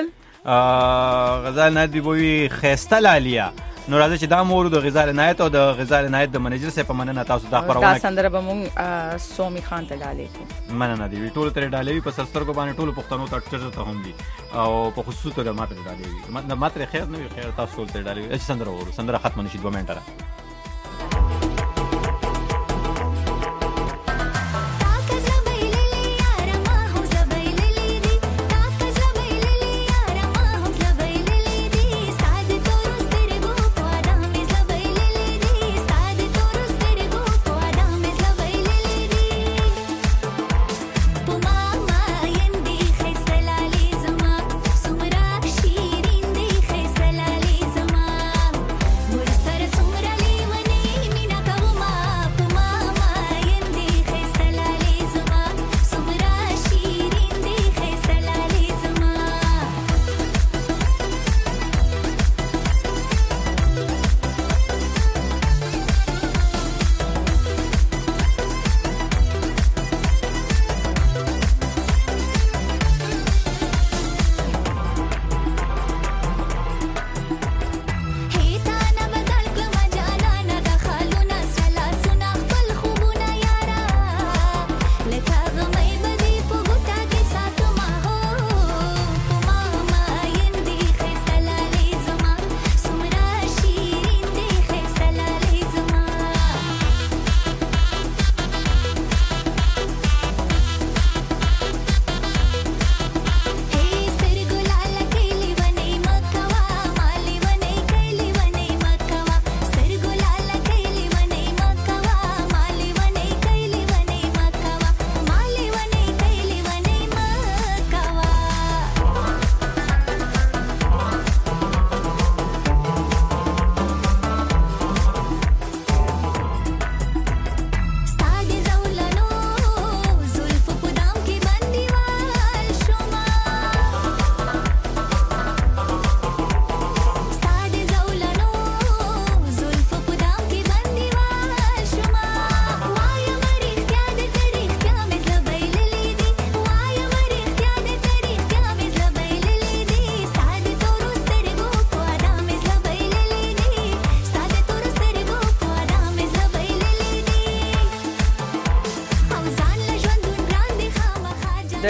غزال عنایت دی وی خسته لالیا نو راځي چې دا مور د غزال عنایت او د غزال عنایت د منیجر سره په مننه تاسو دا خبرونه دا سندره به مونږ سومي خان ته ډالې مننه دی ټول تر ډالې په سسترګو باندې ټول پښتنو ته چرته هم دي او په خصوص ته ماته ډالې ماته خیر نه خیر تاسو ټول تر ډالې چې سندره ورو سندره ختم نشي 2 منټه Lisa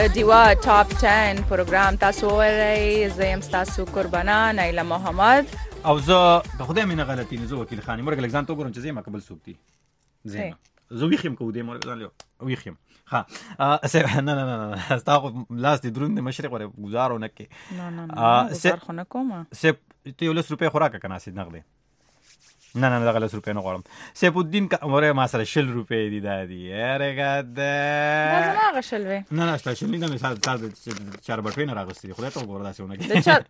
دیوا ټاپ 10 پروګرام تاسو ورئ. زم تاسو قربانا نایله محمد او زه په خدای مینه غلطی نه زه وکیل خانی مرګ لګزان تو ګورم چې زه ما قبل سوکتی زه ویخم کو دې مرګ ځان له ویخم ها اسه نه تاسو لاس دې درون د مشرق وره گزارو نه کې نه گزار خو نه کوم سه ته 10 روپے خوراک کنه سید نغدي نه دغه 10 روپے نه غواړم. سیف الدین عمره ما سره 10 روپے دي دادی ارګه دا زما غشل وې نه شل نه مثال تاسو چار بټوي نه راغستې خدای ته وګوره داسې ونه د چا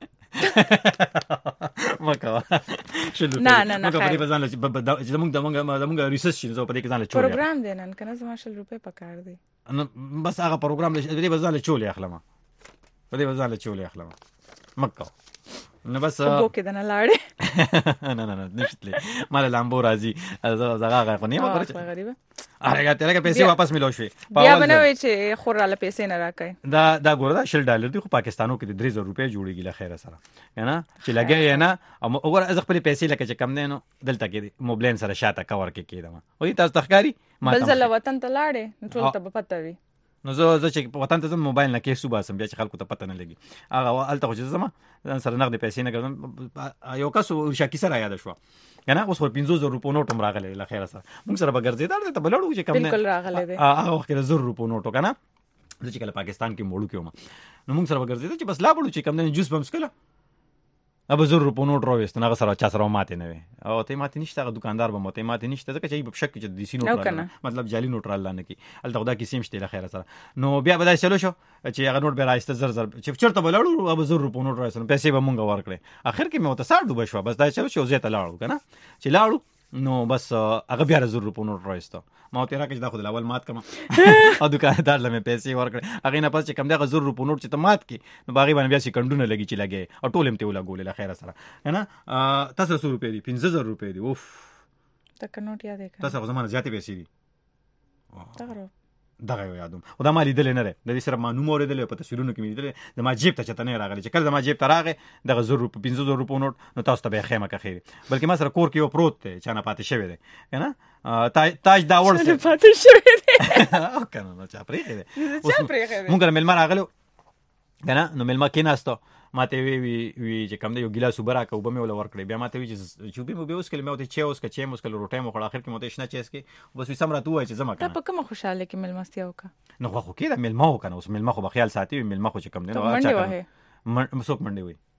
مکه شل نه مکه په دې ځان له زمونږ ریسرچ شي زه په دې ځان له چول پروګرام دی نن کنه زما 10 روپے پکار دی بس هغه پروګرام دې ځان له چول اخلم په دې ځان له چول اخلم مکه نو بس وګو کې دنه لاړې نه نشته مال لامبو راځي زغه غو نه مګر غریبه ارګه ترګه پیسې واپس ملو شي بیا بنوي چې خوراله پیسې نه راکای دا ګوره دا $10 دی خو پاکستانو کې 3000 روپے جوړیږي له خیره سره کنه چې لګي نه او وګوره از خپل پیسې لکه چې کم نه نو دلته کې موبلین سره شاته کور کې کېدم وای تاسو تخکاری بل ځل وطن ته لاړې ټول ته پته وي نو زه چې وطن ته موبایل نه کې صبح سم بیا چې خلکو ته پته نه لګي هغه الته خو چې زما سره نقد پیسې نه ګرځم یو کس ورشاکی سره یاد شو کنه اوس خو 500 روپو نوټ هم راغلی له خیره سره موږ سره بغرزیدار ته بلړو چې کم نه بالکل راغلی دی هغه وخت کې 100 روپو نوټ کنه زه چې کله پاکستان کې موړو کېوم نو موږ سره بغرزیدار چې بس لا بړو چې کم نه جوس بمس کله اب 100 روپو نوټ راوېست نه سره چا سره ماته نه وي او ته ماته نشته هغه دکاندار به ماته نشته ځکه چې په شک کې د سینو مطلب جالي نوټ را لاندې کی الته خدا کې سیم شته له خیره سره نو بیا بدای چلو شو چې هغه نوټ به راځته زر چې چرته بلړو اب 100 روپو نوټ راځنه پیسې به مونږ ورکړي اخر کې مې وته 60 ډوبه شو بس دا چلو شو زه ته لاړو کنه چې لاړو نو بس هغه بیا 100 روپو نوټ راځته ما ته راکې دا خو د اول مات کما او دکاندار لمه پیسې ورکړي هغه نه پس چې کم دا 100 روپو نوټ چې ته مات کی نو باغی باندې بیا سکندونه لګي چې لګي او ټولم ته ولا ګولې له خیره سره نه تاسو 100 روپے دي 15000 روپے دي اوف تک نوټ یاد کړه تاسو زمانه زیاتې پیسې دي دغه یادوم او دا مالي دل نه لري د دې سره مانو مور دل په تصویرونو کې مې د ما جیب ته چته نه راغلی چې کله د ما جیب ته راغې دغه 100 روپے 500 روپے نوټ نو تاسو ته به خیمه کا خیر بلکې ما سره کور کې یو پروت دی چې نه پاتې شوی دی کنه تاج دا ور سره پاتې شوی دی او کنه نو چا پرې دی مونږ ملما راغلو کنه نو ملما کې ناستو ماته وی چې کوم دی یو ګلاس وبراک او به مې ول ورکړې بیا ماته وی چې چوبې مو به اوس کله مې وته چې اوس کې مو سکل روټه مو خړ اخر کې مو ته شنه چیس کې بس وسم راتو چې زما ته په کومه خوشاله کې ملمستیا وکړه نو خو کې دا ملما وکنه اوس ملما خو بخیال ساتي ملما خو چې کم دی نو اچھا مسوک منډي وي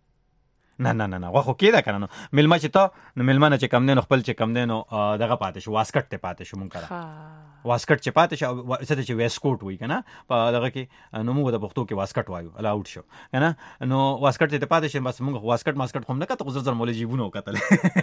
نه خو کې دا کنه نو ملما چې ته نو ملما نه چې کم دی نو خپل چې کم دی نو دغه پاتې شو واسکټ ته پاتې شو مونږ کړه واسکټ چې پاتې شو څه چې ویسکوټ وای کنه په دغه کې نو موږ د پښتو کې واسکټ وایو الا اوټ شو کنه نو واسکټ ته پاتې شو بس موږ واسکټ ماسکټ هم نه کته زر مولې جیبونو کتل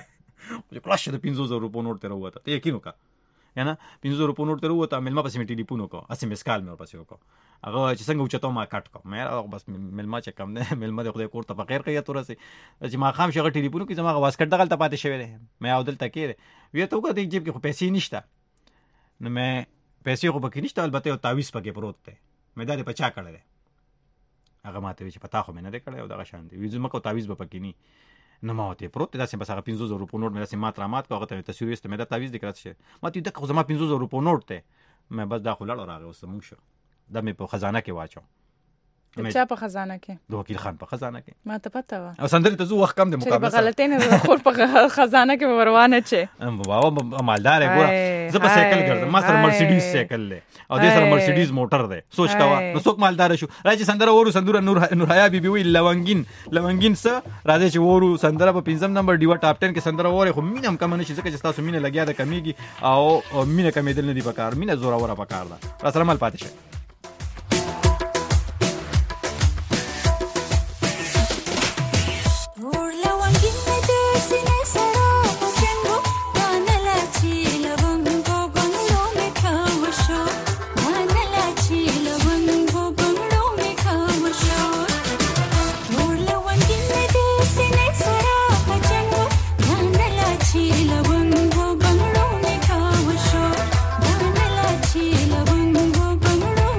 چې کلاش د 500 روپو نوټ ته وروته ته یقین وکړه کنه 500 روپو نوټ ته وروته ملما پسې می ټلیفون وکړ اسې مسکال مې ورپسې وکړ هغه چې څنګه اوچته ما کټ کو مې بس ملما چې کم نه ملما د خدای کور ته فقیر کوي تورسه چې ما خام شغه ټلیفون کې زما واسکټ دغه ته پاتې شوی دی مې او دلته کې وی ته وګورې د جیب کې خو پیسې نشته نو مې پیسې خو پکې نشته البته یو تعویز پکې پروت دی مې دا دې پچا کړل هغه ماته چې پتا خو مې نه کړل او دغه شان دی ویزو مکو تعویز به پکې نی نو ما ته پروت دا سم بس هغه 500 روپو نوټ مې سم مات کو هغه ته تصویر است مې دا تعویز دکړه شه ما ته د خو زما 500 روپو نوټ ته مې بس دا خو لړ راغی اوس موږ شو دا مې په خزانه کې واچو چا په خزانه کې د وکیل خان په خزانه کې ما ته پته و او سندري ته زو وخت کم د مقابله په غلطۍ نه خور په خزانه کې وروانه چې بابا مالدار ګوره زه په سایکل ګرځم ما سره مرسيډیز سایکل له او د سره مرسيډیز موټر ده سوچ کاوه نو څوک مالدار شو راځي سندره ورو سندره نور حیا بیبي وی لونګین س راځي چې ورو سندره په 5 نمبر دیوا ټاپ 10 کې سندره وره خو مینم کم نه شي ځکه چې تاسو مینه لګیا د کمیږي او مینه کمیدل نه دی پکار مینه زوره وره پکار ده را سره مال پاتې شي لونګ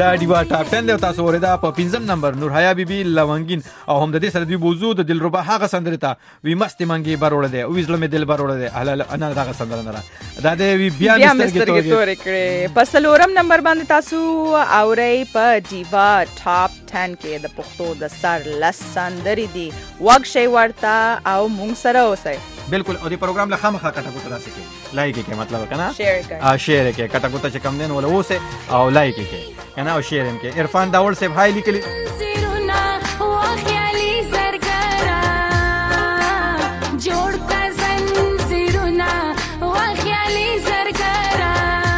دا ډیوا ټاپ 10 دی تاسو وردا په 5م نمبر نور حیا بیبي لونګین او هم د دې سره دی بوزو د دلربا هغه سندره ته وی مست منګي بروړه دی او ویزلمه دل بروړه دی انا دغه سندره نه دا دی وی بیا مسترګې تورې کړې په 4م نمبر باندې تاسو اوري په ډیوا ټاپ 10 کې د پښتو د سر لس سندري دي وګ شي ورته او مونږ سره اوسئ بالکل او دی پروګرام له خامخا کټه کوته راسي کې لایک کې مطلب کنه شیر کې کټه کوته چې کم دین ولا اوسه او لایک کې کنه او شیر کې عرفان داول صاحب هاي لیکلی جوړ کا زنجیرونه واخیالي زرګرا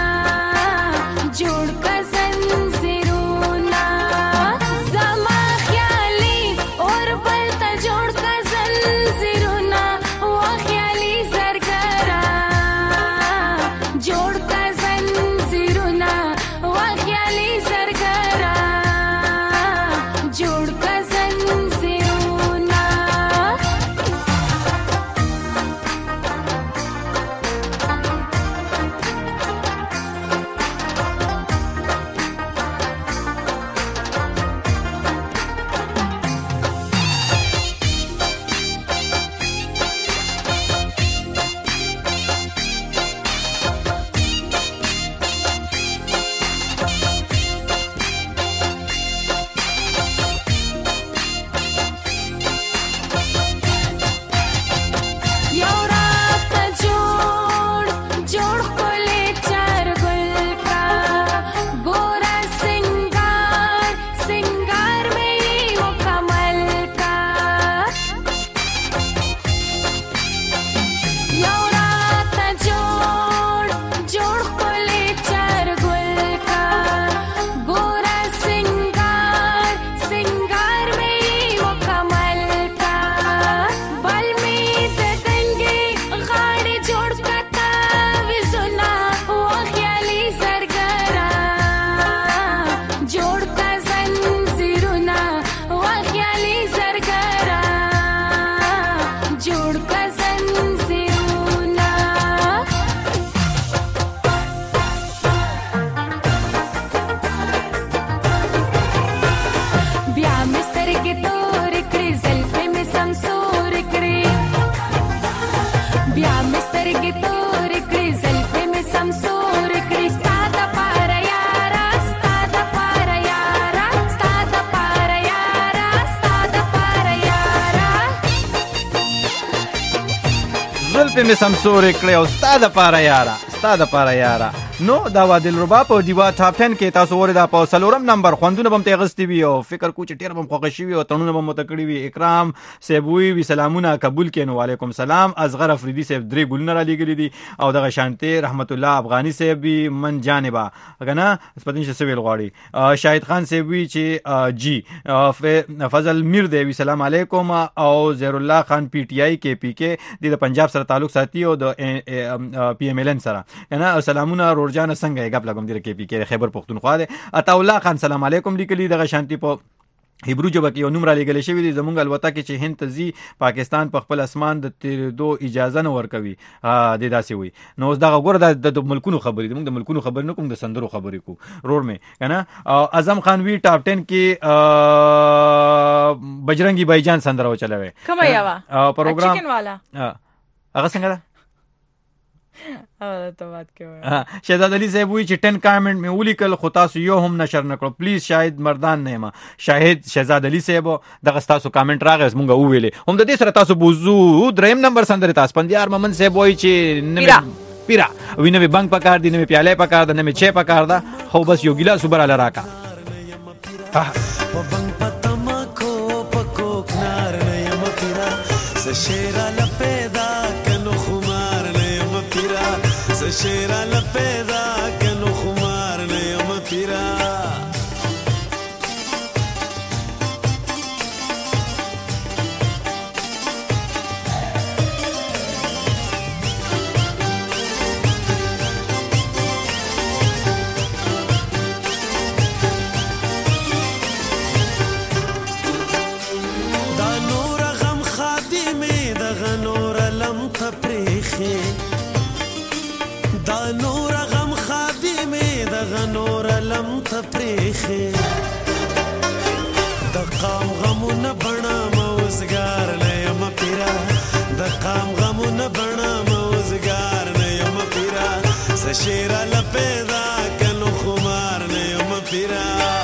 جوړ کا زنجیرونه زما خیالي اور بل ته جوړ کا زنجیرونه واخیالي زرګرا جوړ کا زنجیرونه واخیالي زرګرا جوړ کا په می سمسور کړی او ستاده پاره یارا نو دا وا دلربا په دیوا ټاپ 10 کې تاسو وردا په 4م نمبر خوندونه بم ته غستی وی او فکر کو چې ټیر بم خوښ شي او تړونه بم متکړی وی اکرام سیبوی وی سلامونه قبول کین وعلیکم سلام اصغر افریدی صاحب درې ګلونه را لګی دي او دغه شانته رحمت الله افغانی صاحب من جانبا کنه سپدین شه سویل غواړي شاهد خان صاحب وی چې جی فضل میر دی وی سلام علیکم او زهر الله خان پی ټی آی کې پی کې د پنجاب سره تعلق ساتي او د پی ام ال ان سره کنه سلامونه ورجان څنګه غب لګم دې کې پی کې خیبر پختونخوا ده عطا الله خان سلام علیکم لیکلی دغه شانتی په هبرو جبه کې یو نوم را لګل شوی دی زمونږ الوتکه کې چې هند تزي پاکستان په خپل اسمان د تیرېدو اجازه نه ورکوي د داسې وي نو اوس دغه ګوره د ملکونو خبرې موږ د ملکونو خبر نه کوم د سندرو خبرې کو رور مې کنه اعظم خان وی ټاپ 10 کې بجرنگی بایجان سندره وچلوي کومه یاوه پروګرام چکن والا هغه څنګه ده ته بات کوي شهزاد علي صاحب وی چې 10 کامنټ مې ولیکل خو تاسو یو هم نشر نکړو پلیز شاهد مردان نه ما شاهد شهزاد علي صاحب دغه تاسو کامنټ راغی مونږ وویلې هم د دې سره تاسو بوزو 3م نمبر سندره تاسو پندیار ممن صاحب وای چې پیرا وینه به بنک پکار دي نه پیاله پکار ده نه چه پکار ده خو بس یو ګیلاس وبر ال راکا بنک پتما کو پکو کنار نه یم پیرا سشیرا لپیدا کنو خمار نه یم پیرا سشیرا لپیدا کنو خمار نه یم پیرا دا نور غم خادم تپریخه د قام غمونه بڼه موزګار نه یم پیرا د قام غمونه بڼه موزګار نه یم پیرا سشیرا لپیدا کنو خمار نه یم پیرا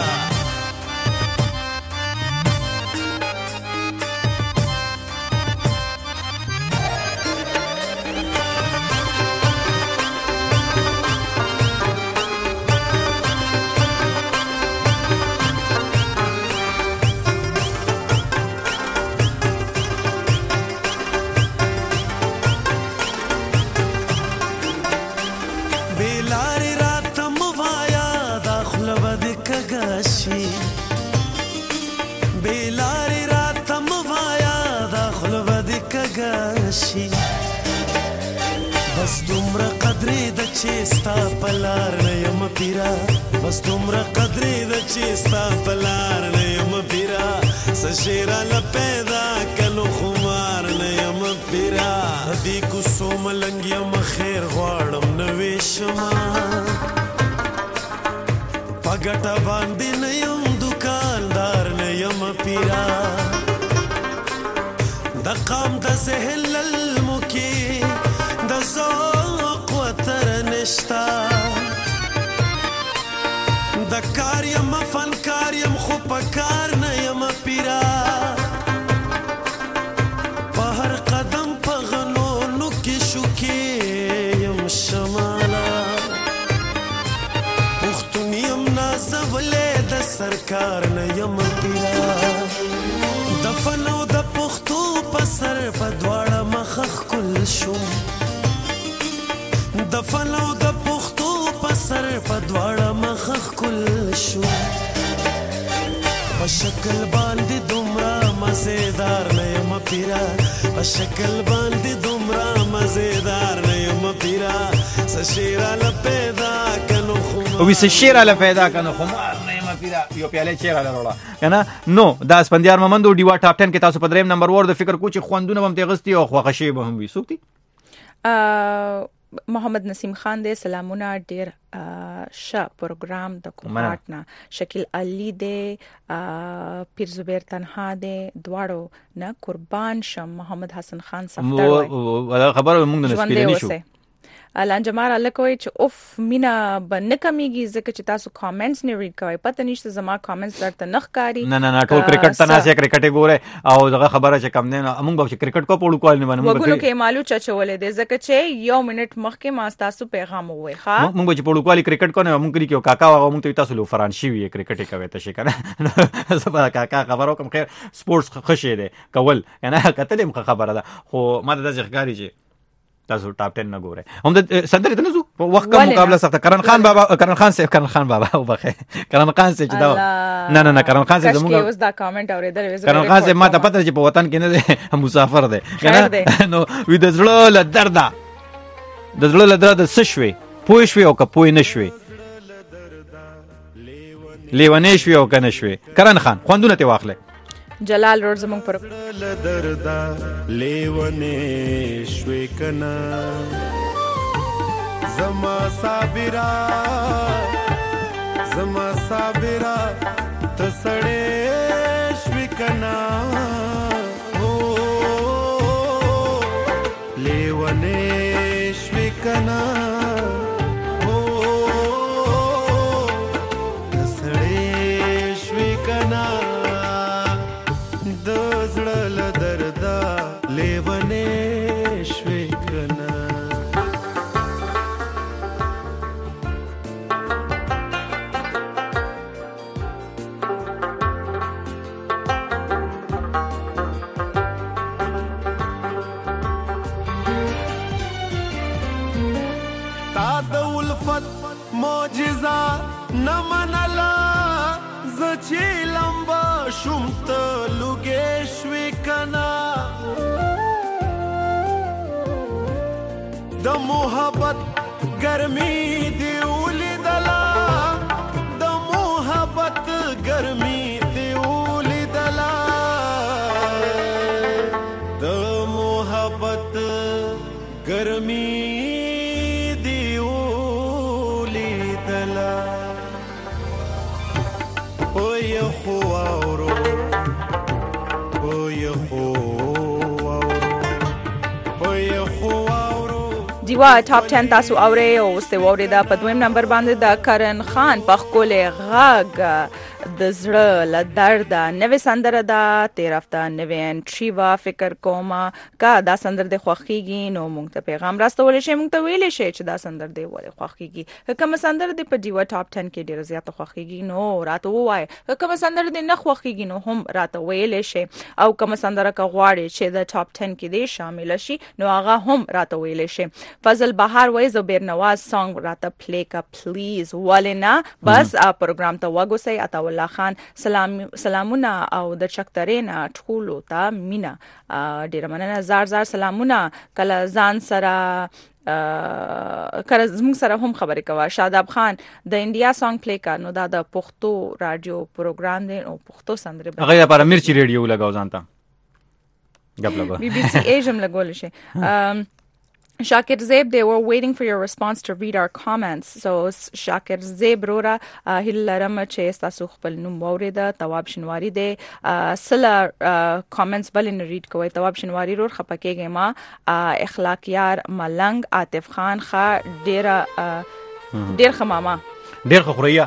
بیلاری راته موایا دا خوله به دې کږه شي بس دومره قدرې ده چې ستا په لار نه یم پیرا بس دومره قدرې ده چې ستا په لار نه یم پیرا څه شی راله پیدا کلو خمار نه یم پیرا دې کوڅو ملنګ یم خیر غواړم نوې شمه په ګټه باندې نه یم دکاندار نه یم پیرا د قام د ذهن للمو کې د ذوق وتر نشتا د کار یم فنکار یم خو په کار نه یم پیرا په هر قدم په غنونو کې شوکې یم شمالا پښتون یم نازولې د سرکار نه یم پیرا د فن او د پښتو په سر په دواړه مخ ښکل شوم د فن او د پښتو په سر په دواړه مخ ښکل شوم په شکل باندې دومره مزیدار نه یم پیرا په شکل باندې دومره مزیدار نه یم پیرا څه شی راله پیدا کنو خمار وي څه شی راله پیدا کنو خمار نه یم پیرا یو پیاله چیرې راله وروړه کنه نو دا اسپندیار ممندو ډیوا ټاپ 10 کې تاسو په دریم نمبر ور د فکر کو چې خوندونه هم تغستی او خوښ شي به هم وي سوکتی محمد نسیم خان دې سلامونه ډیر ش پروګرام د کوماتنا شکیل علي دې پیر زبیر تنها دې دواړو نه قربان شم محمد حسن خان صفدر وای خبر موږ نه سپیلنی شو الان جمال الله کوي چې اوف مینا بنه کمیږي ځکه چې تاسو کامنټس نه ریډ کوي پته نشته زما کامنټس درته نخ کاری نه ټول کرکټ تناسه کرکټ ګوره او دغه خبره چې کم نه موږ به کرکټ کو پړو کول نه باندې موږ کې مالو چچولې دې ځکه چې یو منټ مخکې ما تاسو پیغام وې ښا موږ به پړو کول کرکټ کو نه موږ کلی کې کاکا هغه موږ ته تاسو لو فرانشي وی کرکټ کوي ته شي کنه زبر کاکا خبرو کوم خیر سپورتس خشه ده کول یعنی کتلې خبره ده خو ما د ځخګاری چې تاسو ټاپ 10 نه ګوره هم د صدر ته نزو په وخت کا مقابله سخته کرن خان بابا او بخه کرن خان سي چې دا نه کرن خان سي زموږ اوس دا کامنټ اوریدل کرن خان سي ما ته پته چې په وطن کې نه مسافر دی کنه نو وې د زړه له درد سشوي پوي شوي او که پوي نشوي لیونې شوي او کنه شوي کرن خان خوندونه ته واخله جلال روډ زمونږ پر دردا لیونې شوي کنا زما صابرا تسړې شوي کنا او لیونې شوي کنا او تسړې شوي کنا معجزه نمنلا زچې لمبا شومت لوګې شوي کنا د محبت ګرمي دی ولیدلا د محبت ګرمي دی ولیدلا د محبت ګرمي دیوا ټاپ 10 تاسو اورئ او اوس د ووري دا په دویم نمبر باندې د کرن خان په خولې غاګ د زړه له درد نوې سندره دا 13 نوې انټری وا فکر کوم کا دا سندر د خوخيږي نو مونږ ته پیغام راستول شي مونږ ته ویل شي چې دا سندر دی ولې خوخيږي کوم سندر دی په دیوا ټاپ 10 کې ډیر زیات خوخيږي نو راته وای کوم سندر دی نه خوخيږي نو هم راته ویل شي او کوم سندر کا غواړي چې د ټاپ 10 کې دی شامل شي نو هغه هم راته ویل شي فضل بهار وای زبیر نواز سانګ راته پلی کا پلیز ولنا بس پروګرام ته وګورئ اتا الله خان سلامونه او د چکترینا ټولو ته مینا ډیر مننه زار سلامونه کله ځان سره کله زموږ سره هم خبرې کوه شاداب خان د انډیا سانګ پلی کا نو دا د پښتو رادیو پروګرام دی او پښتو سندره هغه لپاره مرچی ریډیو لګاو ځانته غب لګا بي بي سي ایجم لګول شي Shakir Zaib, they were waiting for your response to read our comments. So Shakir Zaib rora hilaram che tasu khpal num waurida Tawab Shinwari de sila comments balin read koy Tawab Shinwari ror khapakege ma ikhlaqiyar Malang Atif Khan kha dera der khmama der khuriyya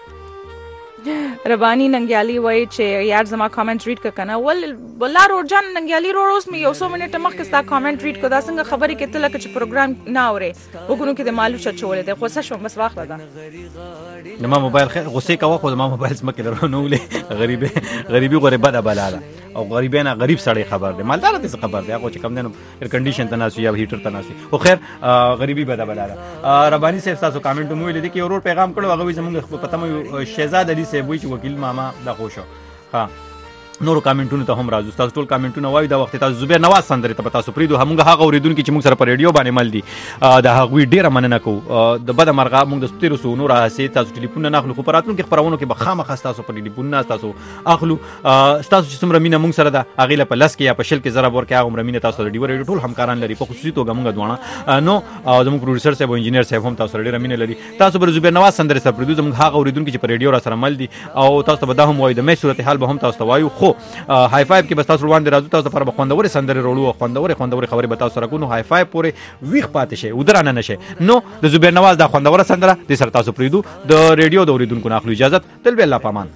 ربانی ننګیالي وای چې یار زما کامنټ ریډ کنه ولا روجان ننګیالي روز می یو 100 منټه مخکې ستا کامنټ ریډ کو دا څنګه خبرې کې تل چې پروګرام نه اوري وګونو کې د مالو چولې ده خو څه شو بس واخله دا نو ما موبایل غصه کا خو ما موبایل سمکه درنو ولې غریبي غریبه ده بلاله او غریبینا غریب سړی خبر ده مالدار ته خبر ده هغه چې کم دنو ایر کنډیشن تناسي یا هیټر تناسي خو خیر غریبي به ده بلاله ربانی صاحب تاسو کامنټ مو ویل دي کې اورور پیغام کړو هغه زموږ پته مو شهزاد علي صاحب وی چې وکیل ماما دا خوشو ها نور کامنټونو ته هم راځو تاسو ټول کامنټونه وایي دا وخت تاسو زبیر نواز سندره ته تاسو پریدو همغه هغه اوریدونکو چې موږ سره په ریډیو باندې مل دي دا هغه ډیره مننه کو د بد مرغه موږ د ستیرو سو نور هسه تاسو ټلیفون نه اخلو خو پراتونو کې خبرونه کې بخامه خاص تاسو په ټلیفون نه تاسو اخلو تاسو چې څومره مینه موږ سره ده هغه له پلس کې یا په شل کې زره ورکه هغه مینه تاسو د ډیو ټول همکاران لري په خصوصي توګه موږ دوانه نو زموږ پروډوسر صاحب او انجینیر صاحب هم تاسو ډیره مینه لري تاسو بر زبیر نواز سندره سره پریدو زموږ هغه اوریدونکو چې په ریډیو را سره مل دي او تاسو به دا هم وایي د مې صورت حال به هم تاسو وایو خو های فایو کې بس تاسو روان دي راځو تاسو پر بخوندور سندره رولو خوندور خبرې به تاسو سره کوو های فایو پورې ویخ پاتې شي ودرانه نشه نو د زبیر نواز د خوندور سندره د سر تاسو پریدو د ریډیو د اوریدونکو نه اخلو اجازه تل به الله پامان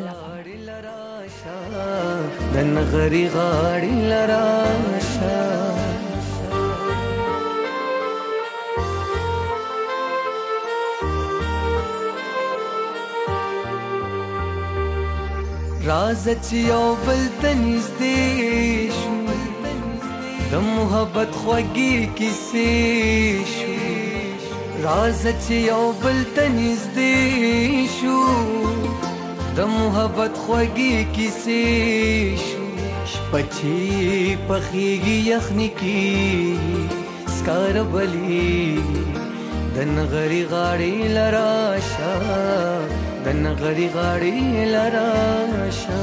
دن غری غاړي لراشه راز چې یو بل ته نږدې شو د محبت خوږې کیسې شو راز چې یو بل ته نږدې شو د محبت خوږې کیسې شو شپه چې پخېږي یخني کې سکار بلی د نغري غاړې لراشه د نغري غاړې لراشه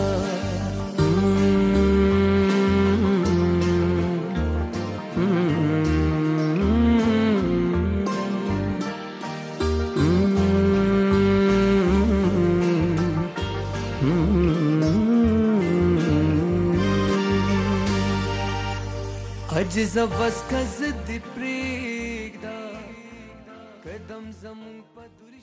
عجز بس کز دی پریږده قدم زمون په